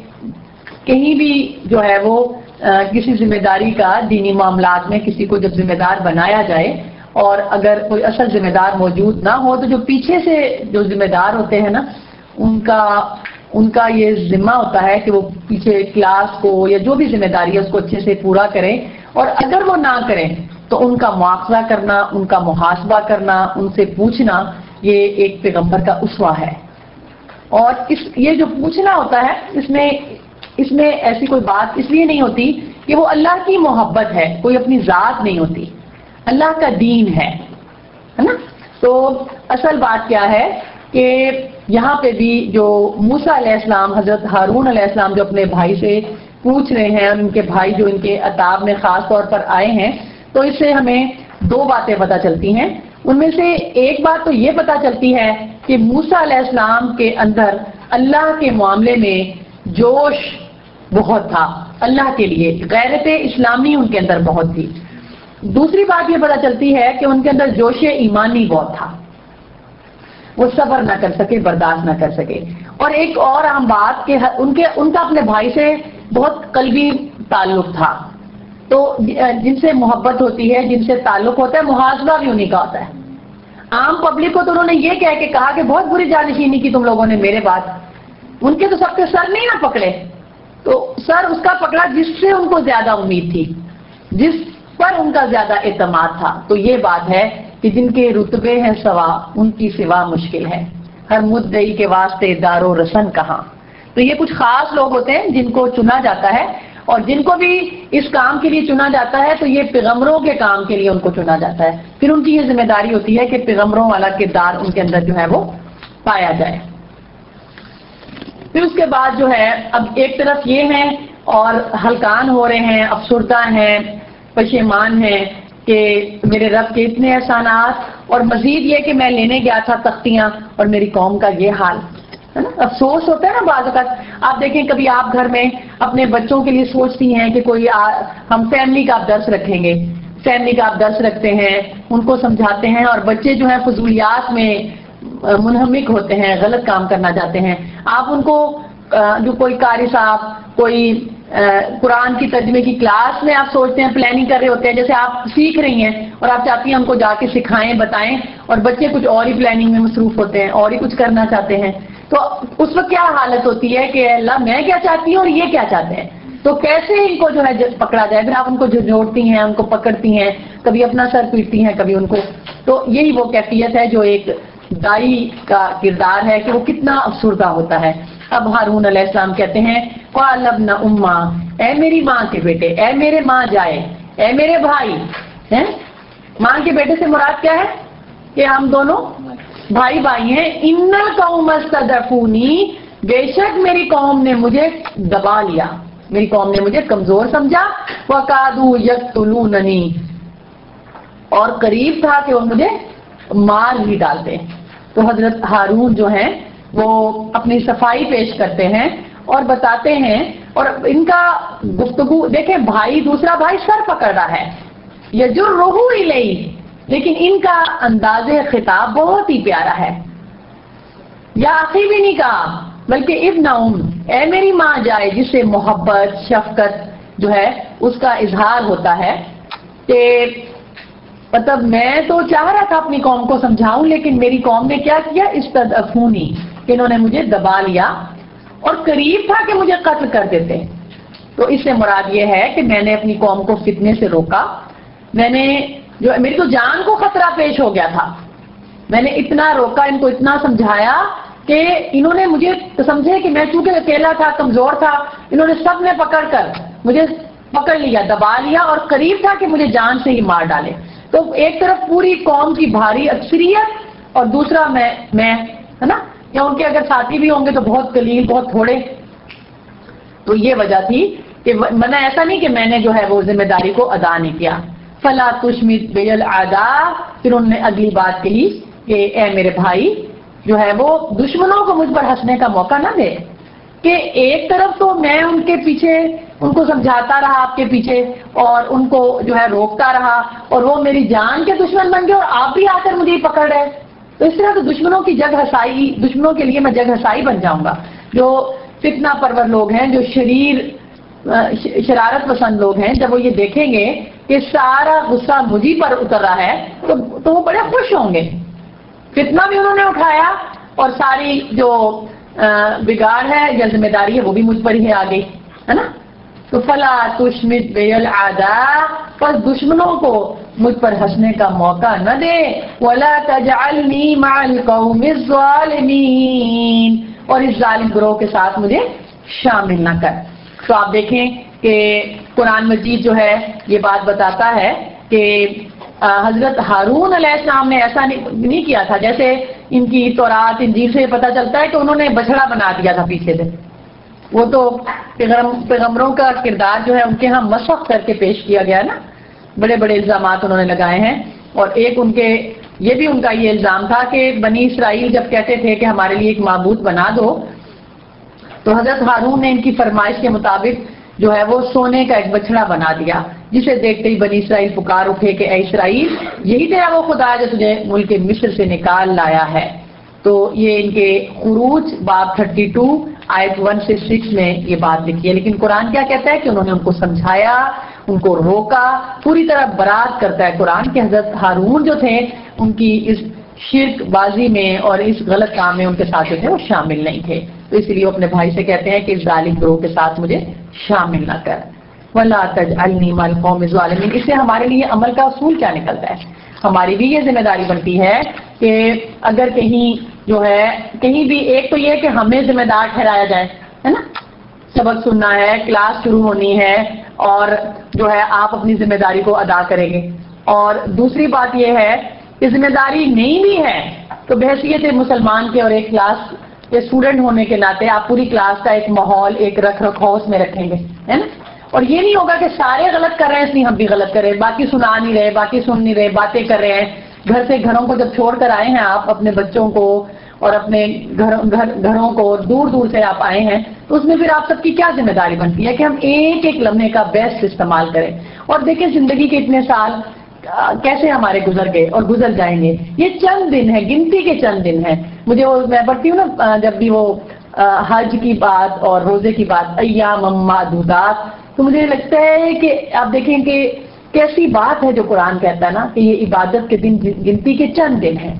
کہیں بھی جو ہے وہ کسی ذمہ داری کا دینی معاملات میں کسی کو جب ذمہ دار بنایا جائے اور اگر کوئی اصل ذمہ دار موجود نہ ہو تو جو پیچھے سے جو ذمہ دار ہوتے ہیں نا ان کا ان کا یہ ذمہ ہوتا ہے کہ وہ پیچھے کلاس کو یا جو بھی ذمہ داری ہے اس کو اچھے سے پورا کریں، اور اگر وہ نہ کریں تو ان کا مواخذہ کرنا، ان کا محاسبہ کرنا، ان سے پوچھنا، یہ ایک پیغمبر کا اسوہ ہے. اور اس یہ جو پوچھنا ہوتا ہے اس میں اس میں ایسی کوئی بات اس لیے نہیں ہوتی کہ وہ اللہ کی محبت ہے، کوئی اپنی ذات نہیں ہوتی، اللہ کا دین ہے ہے نا. تو اصل بات کیا ہے کہ یہاں پہ بھی جو موسیٰ علیہ السلام، حضرت ہارون علیہ السلام جو اپنے بھائی سے پوچھ رہے ہیں، ان کے بھائی جو ان کے عتاب میں خاص طور پر آئے ہیں، تو اس سے ہمیں دو باتیں پتہ چلتی ہیں. ان میں سے ایک بات تو یہ پتہ چلتی ہے کہ موسیٰ علیہ السلام کے اندر اللہ کے معاملے میں جوش بہت تھا، اللہ کے لیے غیرت اسلامی ان کے اندر بہت تھی. دوسری بات یہ پتہ چلتی ہے کہ ان کے اندر جوش ایمانی بہت تھا، وہ صبر نہ کر سکے، برداشت نہ کر سکے. اور ایک اور اہم بات کہ ان کے ان کا اپنے بھائی سے بہت قلبی تعلق تھا. تو جن سے محبت ہوتی ہے، جن سے تعلق ہوتا ہے، محاسبہ بھی انہیں کا ہوتا ہے. عام پبلک کو تو انہوں نے یہ کہہ کے کہا کہ بہت بری جانشینی کی تم لوگوں نے میرے بعد. ان کے تو سب کے سر نہیں نہ پکڑے، تو سر اس کا پکڑا جس سے ان کو زیادہ امید تھی، جس پر ان کا زیادہ اعتماد تھا. تو یہ بات ہے کہ جن کے رتبے ہیں سوا، ان کی سوا مشکل ہے. ہر مدعی کے واسطے دار و رسن کہاں. تو یہ کچھ خاص لوگ ہوتے ہیں جن کو چنا جاتا ہے، اور جن کو بھی اس کام کے لیے چنا جاتا ہے تو یہ پیغمبروں کے کام کے لیے ان کو چنا جاتا ہے. پھر ان کی یہ ذمہ داری ہوتی ہے کہ پیغمبروں والا کردار ان کے اندر جو ہے وہ پایا جائے. پھر اس کے بعد جو ہے اب ایک طرف یہ ہیں اور ہلکان ہو رہے ہیں، افسردہ ہیں، پشیمان ہیں کہ میرے رب کے اتنے احسانات، اور مزید یہ کہ میں لینے گیا تھا تختیاں اور میری قوم کا یہ حال ہے نا. افسوس ہوتا ہے نا بعض اوقات. آپ دیکھیں کبھی آپ گھر میں اپنے بچوں کے لیے سوچتی ہیں کہ کوئی آ, ہم فیملی کا آپ درس رکھیں گے، فیملی کا آپ درس رکھتے ہیں، ان کو سمجھاتے ہیں، اور بچے جو ہیں فضولیات میں منہمک ہوتے ہیں، غلط کام کرنا چاہتے ہیں. آپ ان کو جو کوئی قاری صاحب، کوئی قرآن کی ترجمے کی کلاس میں آپ سوچتے ہیں، پلاننگ کر رہے ہوتے ہیں، جیسے آپ سیکھ رہی ہیں اور آپ چاہتی ہیں ہم کو جا کے سکھائیں، بتائیں، اور بچے کچھ اور ہی پلاننگ میں مصروف ہوتے ہیں اور ہی کچھ کرنا چاہتے ہیں. تو اس وقت کیا حالت ہوتی ہے کہ اللہ میں کیا چاہتی ہوں اور یہ کیا چاہتے ہیں، تو کیسے ان کو جو ہے پکڑا جائے. پھر آپ ان کو جھنجھوڑتی ہیں، ان کو پکڑتی ہیں، کبھی اپنا سر پیٹتی ہیں، کبھی ان کو. تو یہی وہ کیفیت ہے جو ایک دائی کا کردار ہے کہ وہ کتنا افسردہ ہوتا ہے. اب ہارون علیہ السلام کہتے ہیں قال ابن امّا، اے میری ماں کے بیٹے، اے میرے ماں جائے، اے میرے بھائی. ہیں ماں کے بیٹے سے مراد کیا ہے کہ ہم دونوں بھائی بھائی ہیں. ان القوم استضعفونی، بے شک میری قوم نے مجھے دبا لیا، میری قوم نے مجھے کمزور سمجھا. وقادوا یقتلوننی، اور قریب تھا کہ وہ مجھے مار ہی ڈالتے. تو حضرت ہارون جو ہیں وہ اپنی صفائی پیش کرتے ہیں اور بتاتے ہیں، اور ان کا گفتگو دیکھیں، بھائی دوسرا بھائی سر پکڑ رہا ہے، یجرہ الیہ، لیکن ان کا انداز خطاب بہت ہی پیارا ہے. یا اخی بھی نہیں کہا، بلکہ ابن ام، اے میری ماں جائے جس سے محبت شفقت جو ہے اس کا اظہار ہوتا ہے کہ مطلب میں تو چاہ رہا تھا اپنی قوم کو سمجھاؤں، لیکن میری قوم نے کیا کیا، استضعفونی، کہ انہوں نے مجھے دبا لیا اور قریب تھا کہ مجھے قتل کر دیتے۔ تو اس سے مراد یہ ہے کہ میں نے اپنی قوم کو فتنے سے روکا، میں نے جو میری تو جان کو خطرہ پیش ہو گیا تھا، میں نے اتنا روکا، ان کو اتنا سمجھایا کہ انہوں نے مجھے سمجھے کہ میں چونکہ اکیلا تھا، کمزور تھا، انہوں نے سب نے پکڑ کر مجھے پکڑ لیا، دبا لیا اور قریب تھا کہ مجھے جان سے ہی مار ڈالے۔ تو ایک طرف پوری قوم کی بھاری اکثریت اور دوسرا میں میں ہے نا، یا ان کے اگر ساتھی بھی ہوں گے تو بہت قلیل، بہت تھوڑے۔ تو یہ وجہ تھی کہ منع ایسا نہیں کہ میں نے جو ہے وہ ذمہ داری کو ادا نہیں کیا۔ فلا تشمت بالاعداء، پھر انہوں نے اگلی بات کہی کہ اے میرے بھائی جو ہے وہ دشمنوں کو مجھ پر ہنسنے کا موقع نہ دے، کہ ایک طرف تو میں ان کے پیچھے ان کو سمجھاتا رہا آپ کے پیچھے اور ان کو جو ہے روکتا رہا اور وہ میری جان کے دشمن بن گئے اور آپ بھی آ کر مجھے پکڑ رہے، تو اس طرح تو دشمنوں کی جگ ہسائی، دشمنوں کے لیے میں جگ ہسائی بن جاؤں گا۔ جو فتنہ پرور لوگ ہیں، جو شریر شرارت پسند لوگ ہیں، جب وہ یہ دیکھیں گے کہ سارا غصہ مجھے پر اتر رہا ہے تو تو وہ بڑے خوش ہوں گے۔ فتنہ بھی انہوں نے اٹھایا اور ساری جو بگاڑ ہے یا ذمہ داری ہے وہ بھی مجھ پر ہی آ گئی، ہے نا۔ تو فلا تشمت بالاعداء، پس دشمنوں کو مجھ پر ہنسنے کا موقع نہ دے، ولا تجعلنی مع القوم الظالمین، اور اس ظالم گروہ کے ساتھ مجھے شامل نہ کر۔ تو آپ دیکھیں کہ قرآن مجید جو ہے یہ بات بتاتا ہے کہ حضرت ہارون علیہ السلام نے ایسا نہیں کیا تھا، جیسے ان کی تورات انجیل سے پتہ چلتا ہے کہ انہوں نے بچڑا بنا دیا تھا پیچھے سے۔ وہ تو پیغمبروں کا کردار جو ہے ان کے ہاں مسخ کر کے پیش کیا گیا نا، بڑے بڑے الزامات انہوں نے لگائے ہیں، اور ایک ان کے یہ بھی ان کا یہ الزام تھا کہ بنی اسرائیل جب کہتے تھے کہ ہمارے لیے ایک معبود بنا دو، تو حضرت ہارون نے ان کی فرمائش کے مطابق جو ہے وہ سونے کا ایک بچڑا بنا دیا، جسے دیکھتے ہی بنی اسرائیل پکار اٹھے کہ اے اسرائیل، یہی تیرا وہ خدا ہے جو تجھے ملک مصر سے نکال لایا ہے۔ تو یہ ان کے خروج باب بتیس آیت ایک سے چھ میں یہ بات لکھی ہے، لیکن قرآن کیا کہتا ہے کہ انہوں نے ان کو سمجھایا، ان کو روکا، پوری طرح برات کرتا ہے قرآن کہ حضرت ہارون جو تھے ان کی اس شرک بازی میں اور اس غلط کام میں ان کے ساتھ جو تھے وہ شامل نہیں تھے، تو اس لیے وہ اپنے بھائی سے کہتے ہیں کہ اس ظالم گروہ کے ساتھ مجھے شامل نہ کر۔ وَلَا تَجْعَلْنِي مَعَ الْقَوْمِ الظَّالِمِينَ، اس سے ہمارے لیے عمل کا اصول کیا نکلتا ہے؟ ہماری بھی یہ ذمہ داری بنتی ہے کہ اگر کہیں جو ہے کہیں بھی، ایک تو یہ کہ ہمیں ذمہ دار ٹھہرایا جائے، ہے نا، سبق سننا ہے، کلاس شروع ہونی ہے اور جو ہے آپ اپنی ذمہ داری کو ادا کریں گے، اور دوسری بات یہ ہے کہ ذمہ داری نہیں بھی ہے تو بحیثیت مسلمان کے اور ایک کلاس کے اسٹوڈنٹ ہونے کے ناطے آپ پوری کلاس کا ایک ماحول، ایک رکھ رکھاؤ اس میں رکھیں گے، ہے نا، اور یہ نہیں ہوگا کہ سارے غلط کر رہے ہیں اس لیے ہم بھی غلط کر رہے ہیں، باقی سنا نہیں رہے، باقی سن نہیں رہے، باتیں کر رہے ہیں۔ گھر سے گھروں کو جب چھوڑ کر آئے ہیں آپ، اپنے بچوں کو اور اپنے گھر گھروں کو دور دور سے آپ آئے ہیں، تو اس میں پھر آپ سب کی کیا ذمہ داری بنتی ہے کہ ہم ایک ایک لمحے کا بیسٹ استعمال کریں، اور دیکھیں زندگی کے اتنے سال کیسے ہمارے گزر گئے اور گزر جائیں گے، یہ چند دن ہے، گنتی کے چند دن ہیں۔ مجھے وہ میں پڑھتی ہوں نا جب بھی وہ حج کی بات اور روزے کی بات، ایام معدودات، تو مجھے لگتا ہے کہ آپ دیکھیں کہ کیسی بات ہے جو قرآن کہتا ہے نا کہ یہ عبادت کے دن گنتی کے چند دن ہیں،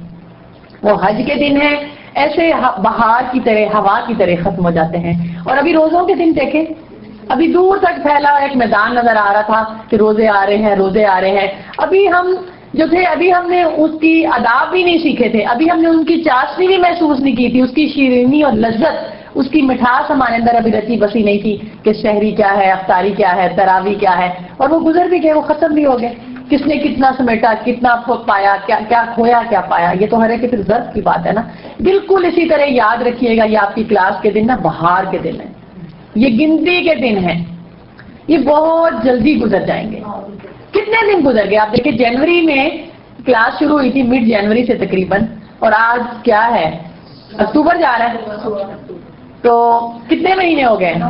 وہ حج کے دن ہیں، ایسے بہار کی طرح، ہوا کی طرح ختم ہو جاتے ہیں۔ اور ابھی روزوں کے دن دیکھیں، ابھی دور تک پھیلا ایک میدان نظر آ رہا تھا کہ روزے آ رہے ہیں، روزے آ رہے ہیں، ابھی ہم جو تھے ابھی ہم نے اس کی آداب بھی نہیں سیکھے تھے، ابھی ہم نے ان کی چاشنی بھی محسوس نہیں کی تھی، اس کی شیرینی اور لذت، اس کی مٹھاس ہمارے اندر ابھی رچی بسی نہیں تھی کہ شہری کیا ہے، افطاری کیا ہے، تراویح کیا ہے، اور وہ گزر بھی گئے، وہ ختم بھی ہو گئے۔ کس نے کتنا سمیٹا، کتنا پایا، کیا کیا کھویا، کیا پایا، یہ تو ہر ایک پھر ضرب کی بات ہے نا۔ بالکل اسی طرح یاد رکھیے گا، یہ آپ کی کلاس کے دن نا بہار کے دن ہے، یہ گنتی کے دن ہیں، یہ بہت جلدی گزر جائیں گے۔ کتنے دن گزر گئے آپ دیکھیں، جنوری میں کلاس شروع ہوئی تھی، مڈ جنوری سے تقریباً، اور آج کیا ہے، اکتوبر جا رہا ہے، تو کتنے مہینے ہو گئے؟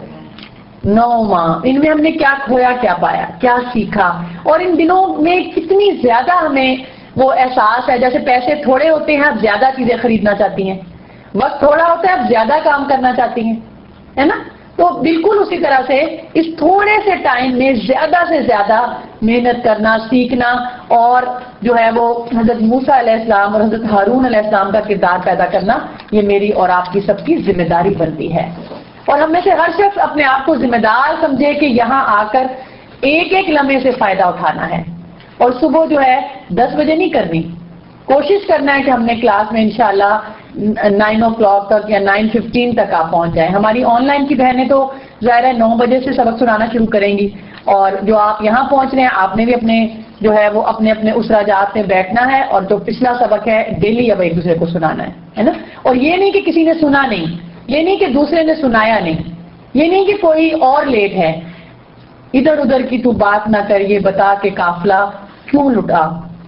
نو ماہ۔ ان میں ہم نے کیا کھویا، کیا پایا، کیا سیکھا، اور ان دنوں میں کتنی زیادہ ہمیں وہ احساس ہے، جیسے پیسے تھوڑے ہوتے ہیں آپ زیادہ چیزیں خریدنا چاہتی ہیں، وقت تھوڑا ہوتا ہے، آپ زیادہ کام کرنا چاہتی ہیں، ہے نا؟ تو بالکل اسی طرح سے اس تھوڑے سے ٹائم میں زیادہ سے زیادہ محنت کرنا، سیکھنا، اور جو ہے وہ حضرت موسیٰ علیہ السلام اور حضرت ہارون علیہ السلام کا کردار پیدا کرنا، یہ میری اور آپ کی سب کی ذمہ داری بنتی ہے. اور ہم میں سے ہر شخص اپنے آپ کو ذمہ دار سمجھے کہ یہاں آ کر ایک ایک لمحے سے فائدہ اٹھانا ہے. اور صبح جو ہے دس بجے نہیں کرنی، کوشش کرنا ہے کہ ہم نے کلاس میں انشاءاللہ نائن او کلاک تک یا نائن ففٹین تک آپ پہنچ جائیں. ہماری آن لائن کی بہنیں تو ظاہر ہے نو بجے سے سبق سنانا شروع کریں گی، اور جو آپ یہاں پہنچ رہے ہیں آپ نے بھی اپنے جو ہے وہ اپنے اپنے اسراجات میں بیٹھنا ہے، اور جو پچھلا سبق ہے ڈیلی اب ایک دوسرے کو سنانا ہے ہے نا. اور یہ نہیں کہ کسی نے سنا نہیں، یہ نہیں کہ دوسرے نے سنایا نہیں، یہ نہیں کہ کوئی اور لیٹ ہے، ادھر ادھر کی تو بات نہ کر، یہ بتا کہ قافلہ کیوں لٹا،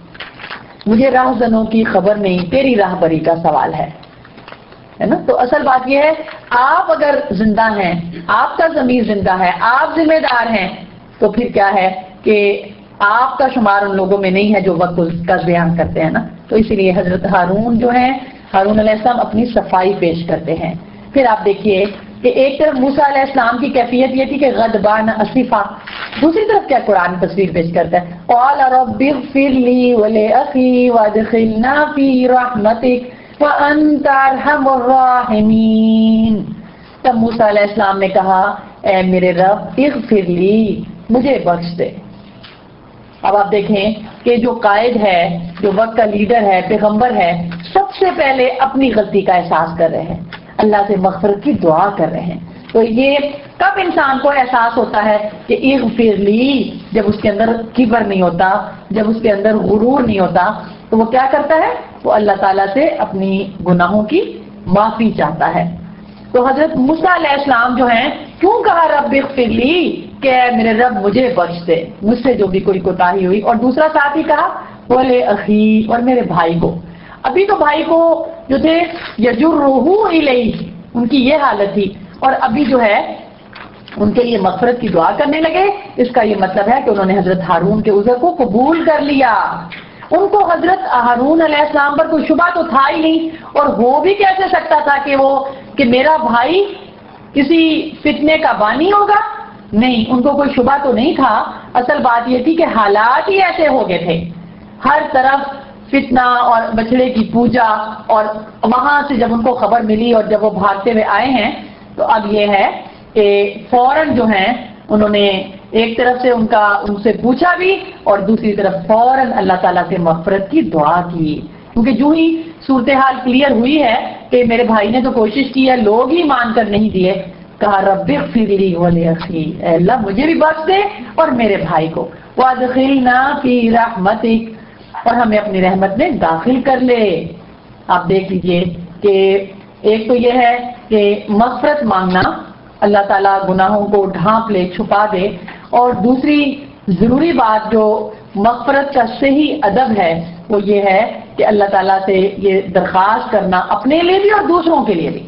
مجھے راہ زنوں کی خبر نہیں، تیری راہ بری کا سوال ہے ہے نا. تو اصل بات یہ ہے، آپ اگر زندہ ہیں، آپ کا ضمیر زندہ ہے، آپ ذمہ دار ہیں، تو پھر کیا ہے کہ آپ کا شمار ان لوگوں میں نہیں ہے جو وقت کا ضیاع کرتے ہیں نا. تو اسی لیے حضرت ہارون جو ہیں، ہارون علیہ السلام اپنی صفائی پیش کرتے ہیں. پھر آپ دیکھیے کہ ایک طرف موسیٰ علیہ السلام کی کیفیت یہ تھی کہ غضبان اسفا، دوسری طرف کیا قرآن تصویر پیش کرتا ہے، قال رب اغفر لی ولأخی وادخلنا فی رحمتک وانت ارحم الراحمین. تب موسیٰ علیہ السلام نے کہا اے میرے رب اغفر لی، مجھے بخش دے. اب آپ دیکھیں کہ جو قائد ہے، جو وقت کا لیڈر ہے، پیغمبر ہے، سب سے پہلے اپنی غلطی کا احساس کر رہے ہیں، اللہ سے مغفرت کی دعا کر رہے ہیں. تو یہ کب انسان کو احساس ہوتا ہے کہ اغفر لی، جب اس کے اندر کبر نہیں ہوتا، جب اس کے اندر غرور نہیں ہوتا، تو وہ کیا کرتا ہے، وہ اللہ تعالیٰ سے اپنی گناہوں کی معافی چاہتا ہے. تو حضرت موسیٰ علیہ السلام جو ہیں، کیوں کہا رب اغفر لی کہ میرے رب مجھے بخش دے، مجھ سے جو بھی کوئی کوتاہی ہوئی. اور دوسرا ساتھ ہی کہا بولے اخی، اور میرے بھائی کو. ابھی تو بھائی کو جو تھے یجرہ الیہ، ان کی یہ حالت تھی، اور ابھی جو ہے ان کے لیے مغفرت کی دعا کرنے لگے. اس کا یہ مطلب ہے کہ انہوں نے حضرت ہارون کے عذر کو قبول کر لیا. ان کو حضرت ہارون علیہ السلام پر کوئی شبہ تو تھا ہی نہیں، اور ہو بھی کیسے سکتا تھا کہ وہ کہ میرا بھائی کسی فتنے کا بانی ہوگا. نہیں، ان کو کوئی شبہ تو نہیں تھا. اصل بات یہ تھی کہ حالات ہی ایسے ہو گئے تھے، ہر طرف فتنہ اور بچڑے کی پوجا. اور وہاں سے جب ان کو خبر ملی اور جب وہ بھاگتے ہوئے آئے ہیں، تو اب یہ ہے کہ فوراً جو ہیں انہوں نے ایک طرف سے ان کا ان سے پوچھا بھی، اور دوسری طرف فوراً اللہ تعالیٰ سے مغفرت کی دعا کی. کیونکہ جو ہی صورتحال کلیئر ہوئی ہے کہ میرے بھائی نے تو کوشش کی ہے، لوگ ہی مان کر نہیں دیے، کہا رب اغفر لی ولاخی، اے اللہ مجھے بھی بخش دے اور میرے بھائی کو، وادخلنا فی رحمتک، اور ہمیں اپنی رحمت میں داخل کر لے. آپ دیکھ لیجئے کہ ایک تو یہ ہے کہ مغفرت مانگنا، اللہ تعالیٰ گناہوں کو ڈھانپ لے، چھپا دے. اور دوسری ضروری بات جو مغفرت کا صحیح ادب ہے وہ یہ ہے کہ اللہ تعالیٰ سے یہ درخواست کرنا، اپنے لیے بھی اور دوسروں کے لیے بھی.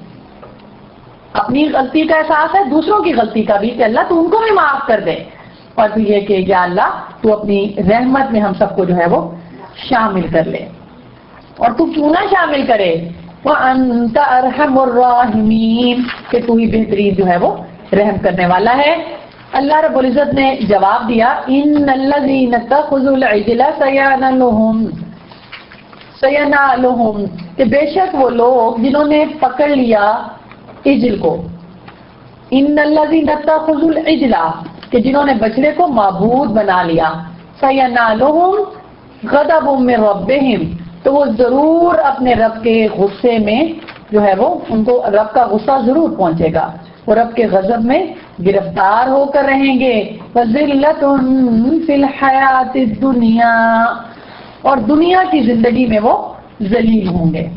اپنی غلطی کا احساس ہے، دوسروں کی غلطی کا بھی، کہ اللہ تو ان کو بھی معاف کر دے. اور پھر یہ کہ یا اللہ تو اپنی رحمت میں ہم سب کو جو ہے وہ شامل کر لے. اور تو کیوں نہ شامل کرے، وَأَنْتَ أَرْحَمُ الرَّاحِمِينَ، کہ تو ہی بہترین جو ہے وہ رحم کرنے والا ہے. اللہ رب العزت نے جواب دیا إِنَّ الَّذِينَ اتَّخَذُوا الْعِجْلَ سَيَنَالُهُمْ سَيَنَالُهُمْ، کہ بے شک وہ لوگ جنہوں نے پکڑ لیا عجل کو. إِنَّ الَّذِينَ اتَّخَذُوا الْعِجْلَ، کہ جنہوں نے بچڑے کو معبود بنا لیا. سَيَنَالُهُمْ غَضَبٌ مِّن رَّبِّهِمْ، تو وہ ضرور اپنے رب کے غصے میں جو ہے وہ ان کو رب کا غصہ ضرور پہنچے گا، وہ رب کے غضب میں گرفتار ہو کر رہیں گے. وَذِلَّةٌ فِي الْحَيَاةِ الدُّنْيَا، اور دنیا کی زندگی میں وہ ذلیل ہوں گے.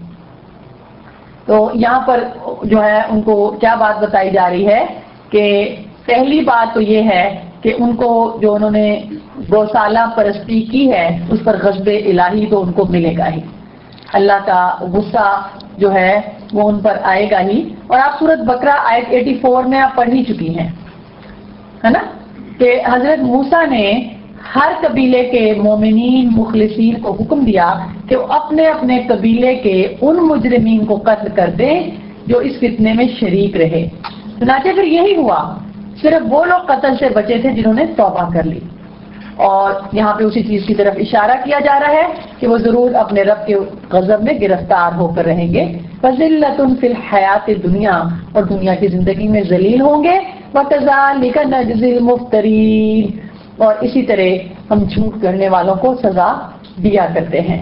تو یہاں پر جو ہے ان کو کیا بات بتائی جا رہی ہے کہ پہلی بات تو یہ ہے کہ ان کو جو انہوں نے گوسالہ پرستی کی ہے اس پر غضب الہی تو ان کو ملے گا ہی، اللہ کا غصہ جو ہے وہ ان پر آئے گا ہی. اور آپ سورۃ بقرہ آیت چوراسی میں آپ پڑھ ہی چکی ہیں، ہے نا، کہ حضرت موسیٰ نے ہر قبیلے کے مومنین مخلصین کو حکم دیا کہ وہ اپنے اپنے قبیلے کے ان مجرمین کو قتل کر دیں جو اس فتنے میں شریک رہے. چنانچہ پھر یہی ہوا، صرف وہ لوگ قتل سے بچے تھے جنہوں نے توبہ کر لی. اور یہاں پہ اسی چیز کی طرف اشارہ کیا جا رہا ہے کہ وہ ضرور اپنے رب کے غضب میں گرفتار ہو کر رہیں گے. فَذِلَّةٌ فِي الْحَيَاةِ الدُّنْيَا، اور دنیا کی زندگی میں ذلیل ہوں گے. وَكَذَلِكَ نَجْزِي الْمُفْتَرِينَ، اور اسی طرح ہم جھوٹ کرنے والوں کو سزا دیا کرتے ہیں.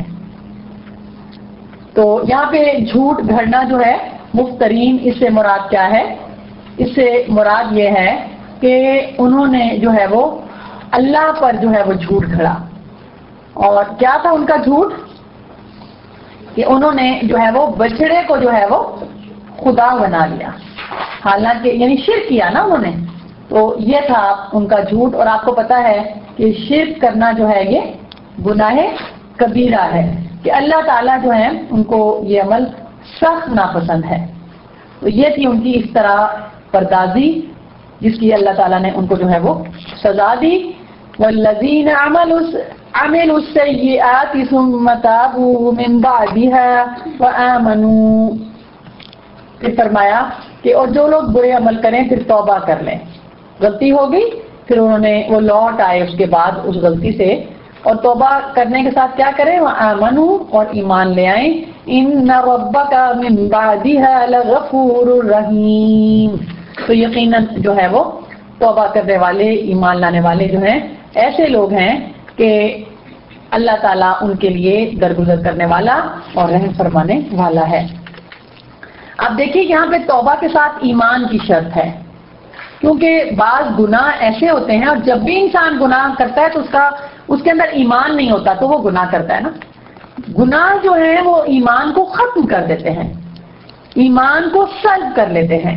تو یہاں پہ جھوٹ گھڑنا جو ہے مفترین، اس سے مراد کیا ہے؟ اس سے مراد یہ ہے کہ انہوں نے جو ہے وہ اللہ پر جو ہے وہ جھوٹ گھڑا. اور کیا تھا ان کا جھوٹ؟ کہ انہوں نے جو ہے وہ بچڑے کو جو ہے وہ خدا بنا لیا، حالانکہ یعنی شرک کیا نا انہوں نے. تو یہ تھا ان کا جھوٹ. اور آپ کو پتا ہے کہ شرک کرنا جو ہے یہ گناہ کبیرہ ہے، کہ اللہ تعالیٰ جو ہے ان کو یہ عمل سخت ناپسند ہے. تو یہ تھی ان کی اس طرح پردازی جس کی اللہ تعالیٰ نے ان کو جو ہے وہ سزا دی. والذین عملوا السیئات ثم تابوا من بعدها وآمنوا، پھر فرمایا کہ اور جو لوگ برے عمل کریں پھر توبہ کر لیں. غلطی ہو گئی پھر انہوں نے وہ لوٹ آئے اس کے بعد اس غلطی سے، اور توبہ کرنے کے ساتھ کیا کریں؟ وآمنوا، اور ایمان لے آئیں. ان ربک من بعدها لغفور رحیم، تو یقیناً جو ہے وہ توبہ کرنے والے ایمان لانے والے جو ہیں ایسے لوگ ہیں کہ اللہ تعالیٰ ان کے لیے درگزر کرنے والا اور رحم فرمانے والا ہے. اب دیکھیے یہاں پہ توبہ کے ساتھ ایمان کی شرط ہے، کیونکہ بعض گناہ ایسے ہوتے ہیں اور جب بھی انسان گناہ کرتا ہے تو اس کا اس کے اندر ایمان نہیں ہوتا تو وہ گناہ کرتا ہے نا. گناہ جو ہیں وہ ایمان کو ختم کر دیتے ہیں، ایمان کو سلب کر لیتے ہیں.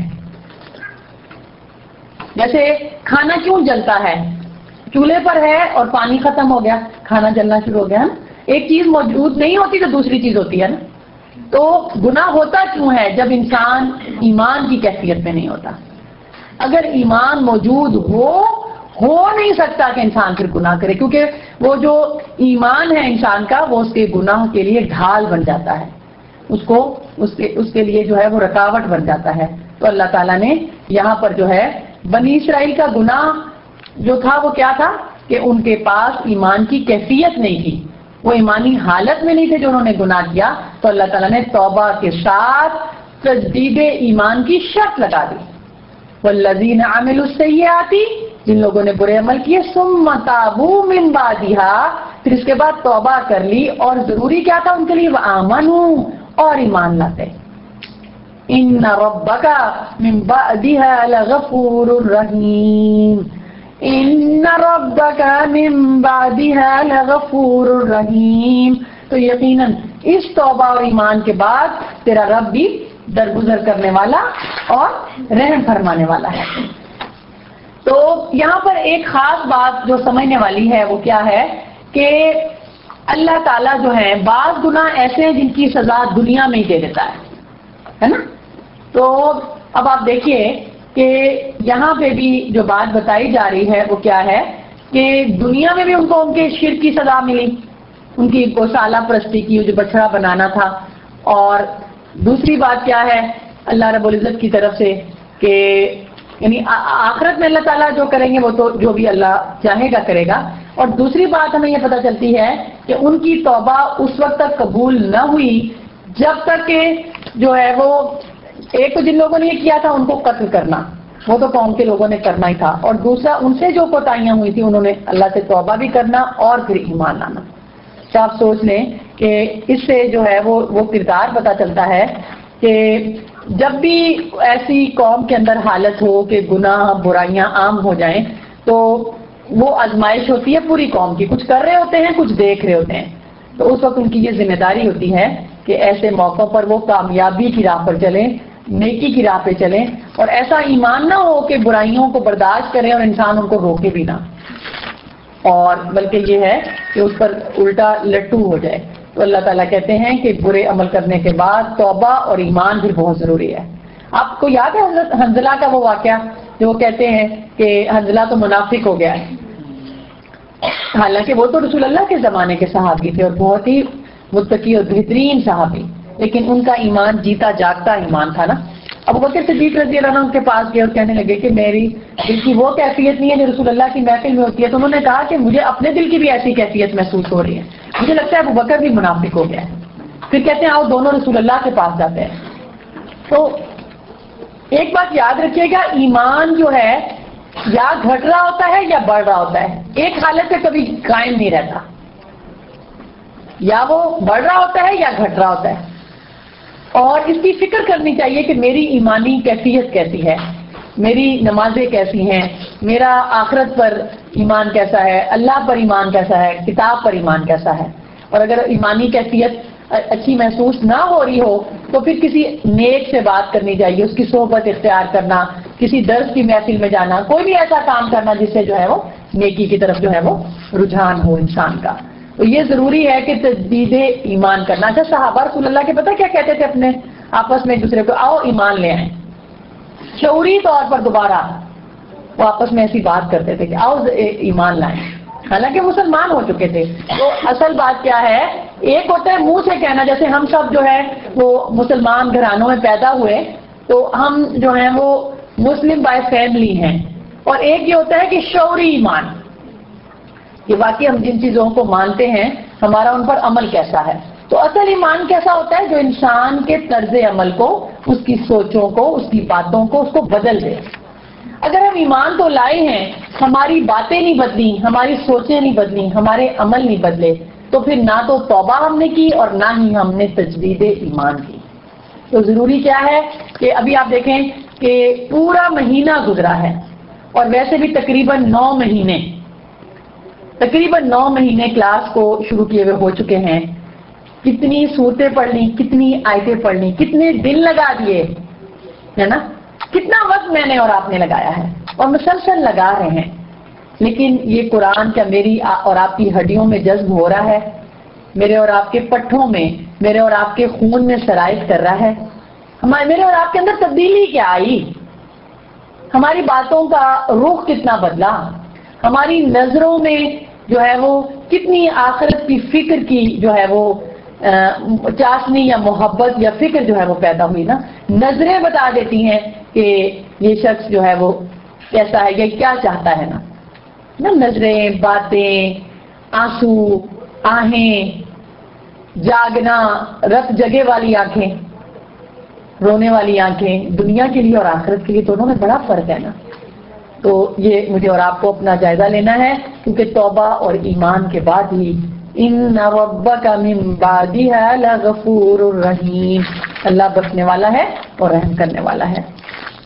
جیسے کھانا کیوں جلتا ہے؟ چولہے پر ہے اور پانی ختم ہو گیا، کھانا جلنا شروع ہو گیا نا. ایک چیز موجود نہیں ہوتی تو دوسری چیز ہوتی ہے نا. تو گناہ ہوتا کیوں ہے؟ جب انسان ایمان کی کیفیت میں نہیں ہوتا. اگر ایمان موجود ہو ہو نہیں سکتا کہ انسان پھر گناہ کرے، کیونکہ وہ جو ایمان ہے انسان کا وہ اس کے گناہ کے لیے ڈھال بن جاتا ہے، اس کو اس کے اس کے لیے جو ہے وہ رکاوٹ بن جاتا ہے. تو اللہ تعالیٰ نے یہاں پر جو ہے بنی اسرائیل کا گناہ جو تھا وہ کیا تھا کہ ان کے پاس ایمان کی کیفیت نہیں تھی، وہ ایمانی حالت میں نہیں تھے جو انہوں نے گناہ کیا. تو اللہ تعالیٰ نے توبہ کے ساتھ تجدید ایمان کی شرط لگا دی. والذین عملوا السیئات، جن لوگوں نے برے عمل کیے، ثم تابوا من بعدها، پھر اس کے بعد توبہ کر لی. اور ضروری کیا تھا ان کے لیے؟ وآمنوا، اور ایمان لاتے. ان ربک من بعدها لغفور رحیم، ان ربک من بعدها لغفور رحیم. تو یقیناً اس توبہ اور ایمان کے بعد تیرا رب بھی درگزر کرنے والا اور رحم فرمانے والا ہے. تو یہاں پر ایک خاص بات جو سمجھنے والی ہے وہ کیا ہے کہ اللہ تعالیٰ جو ہے بعض گناہ ایسے ہیں جن کی سزا دنیا میں ہی دے دیتا ہے نا. تو اب آپ دیکھیے کہ یہاں پہ بھی جو بات بتائی جا رہی ہے وہ کیا ہے کہ دنیا میں بھی ان کو ان کے شرک کی سزا ملی، ان کی گوشالہ پرستی کی، جو بچڑا بنانا تھا. اور دوسری بات کیا ہے اللہ رب العزت کی طرف سے کہ یعنی آخرت میں اللہ تعالیٰ جو کریں گے وہ تو جو بھی اللہ چاہے گا کرے گا. اور دوسری بات ہمیں یہ پتہ چلتی ہے کہ ان کی توبہ اس وقت تک قبول نہ ہوئی جب تک کہ جو ہے وہ ایک تو جن لوگوں نے یہ کیا تھا ان کو قتل کرنا، وہ تو قوم کے لوگوں نے کرنا ہی تھا، اور دوسرا ان سے جو کوتاہیاں ہوئی تھی انہوں نے اللہ سے توبہ بھی کرنا اور پھر ایمان لانا. تو آپ سوچ لیں کہ اس سے جو ہے وہ وہ کردار پتہ چلتا ہے کہ جب بھی ایسی قوم کے اندر حالت ہو کہ گناہ برائیاں عام ہو جائیں تو وہ آزمائش ہوتی ہے پوری قوم کی، کچھ کر رہے ہوتے ہیں کچھ دیکھ رہے ہوتے ہیں. تو اس وقت ان کی یہ ذمہ داری ہوتی ہے کہ ایسے موقعوں پر وہ کامیابی کی راہ پر چلیں، نیکی کی راہ پہ چلیں، اور ایسا ایمان نہ ہو کہ برائیوں کو برداشت کریں اور انسان ان کو روکے بھی نہ، اور بلکہ یہ ہے کہ اس پر الٹا لٹو ہو جائے. تو اللہ تعالیٰ کہتے ہیں کہ برے عمل کرنے کے بعد توبہ اور ایمان بھی بہت ضروری ہے. آپ کو یاد ہے حضرت حنظلہ کا وہ واقعہ جو وہ کہتے ہیں کہ حنظلہ تو منافق ہو گیا ہے، حالانکہ وہ تو رسول اللہ کے زمانے کے صحابی تھے اور بہت ہی متقی اور بہترین صحابی، لیکن ان کا ایمان جیتا جاگتا ایمان تھا نا۔ ابو بکر صدیق رضی اللہ عنہ ان کے پاس گئے اور کہنے لگے کہ میری دل کی وہ کیفیت نہیں ہے جو رسول اللہ کی محفل میں ہوتی ہے، تو انہوں نے کہا کہ مجھے اپنے دل کی بھی ایسی کیفیت محسوس ہو رہی ہے، مجھے لگتا ہے ابو بکر بھی منافق ہو گیا ہے۔ پھر کہتے ہیں آؤ دونوں رسول اللہ کے پاس جاتے ہیں۔ تو ایک بات یاد رکھیے گا، ایمان جو ہے یا گھٹ رہا ہوتا ہے یا بڑھ رہا ہوتا ہے، ایک حالت سے کبھی قائم نہیں رہتا، یا وہ بڑھ رہا ہوتا ہے یا گھٹ رہا ہوتا ہے۔ اور اس کی فکر کرنی چاہیے کہ میری ایمانی کیفیت کیسی ہے، میری نمازیں کیسی ہیں، میرا آخرت پر ایمان کیسا ہے، اللہ پر ایمان کیسا ہے، کتاب پر ایمان کیسا ہے۔ اور اگر ایمانی کیفیت اچھی محسوس نہ ہو رہی ہو تو پھر کسی نیک سے بات کرنی چاہیے، اس کی صحبت اختیار کرنا، کسی درس کی محفل میں جانا، کوئی بھی ایسا کام کرنا جس سے جو ہے وہ نیکی کی طرف جو ہے وہ رجحان ہو انسان کا۔ تو یہ ضروری ہے کہ تجدید ایمان کرنا۔ اچھا صحابہ رسول اللہ کے پتہ کیا کہتے تھے اپنے آپس میں ایک دوسرے کو، آؤ ایمان لے آئیں، شعوری طور پر دوبارہ وہ آپس میں ایسی بات کرتے تھے کہ آؤ ایمان لائیں، حالانکہ مسلمان ہو چکے تھے۔ تو اصل بات کیا ہے، ایک ہوتا ہے منہ سے کہنا، جیسے ہم سب جو ہے وہ مسلمان گھرانوں میں پیدا ہوئے تو ہم جو ہیں وہ مسلم بائی فیملی ہیں، اور ایک یہ ہوتا ہے کہ شعوری ایمان، کہ واقعی ہم جن چیزوں کو مانتے ہیں ہمارا ان پر عمل کیسا ہے۔ تو اصل ایمان کیسا ہوتا ہے، جو انسان کے طرز عمل کو، اس کی سوچوں کو، اس کی باتوں کو، اس کو بدل دے۔ اگر ہم ایمان تو لائے ہیں، ہماری باتیں نہیں بدلی، ہماری سوچیں نہیں بدلی، ہمارے عمل نہیں بدلے، تو پھر نہ تو توبہ ہم نے کی اور نہ ہی ہم نے تجدید ایمان کی۔ تو ضروری کیا ہے کہ ابھی آپ دیکھیں کہ پورا مہینہ گزرا ہے، اور ویسے بھی تقریباً نو مہینے تقریباً نو مہینے کلاس کو شروع کیے ہوئے ہو چکے ہیں۔ کتنی صورتیں پڑھ لی، کتنی آیتیں پڑھ لی، کتنے دن لگا دیے ہے نا، کتنا وقت میں نے اور آپ نے لگایا ہے، اور مسلسل لگا رہے ہیں، لیکن یہ قرآن کیا میری اور آپ کی ہڈیوں میں جذب ہو رہا ہے، میرے اور آپ کے پٹھوں میں، میرے اور آپ کے خون میں سرایت کر رہا ہے؟ ہمارے میرے اور آپ کے اندر تبدیلی کیا آئی؟ ہماری باتوں کا رخ کتنا بدلا؟ ہماری نظروں میں جو ہے وہ کتنی آخرت کی فکر کی جو ہے وہ چاشنی یا محبت یا فکر جو ہے وہ پیدا ہوئی نا۔ نظریں بتا دیتی ہیں کہ یہ شخص جو ہے وہ کیسا ہے یا کیا چاہتا ہے نا نا نظریں، باتیں، آنسو، آہیں، جاگنا، رت جگے والی آنکھیں، رونے والی آنکھیں، دنیا کے لیے اور آخرت کے لیے دونوں میں بڑا فرق ہے نا۔ تو یہ مجھے اور آپ کو اپنا جائزہ لینا ہے، کیونکہ توبہ اور ایمان کے بعد ہی ان ربک من بعدها لغفور رحیم، اللہ بخشنے والا ہے اور رحم کرنے والا ہے۔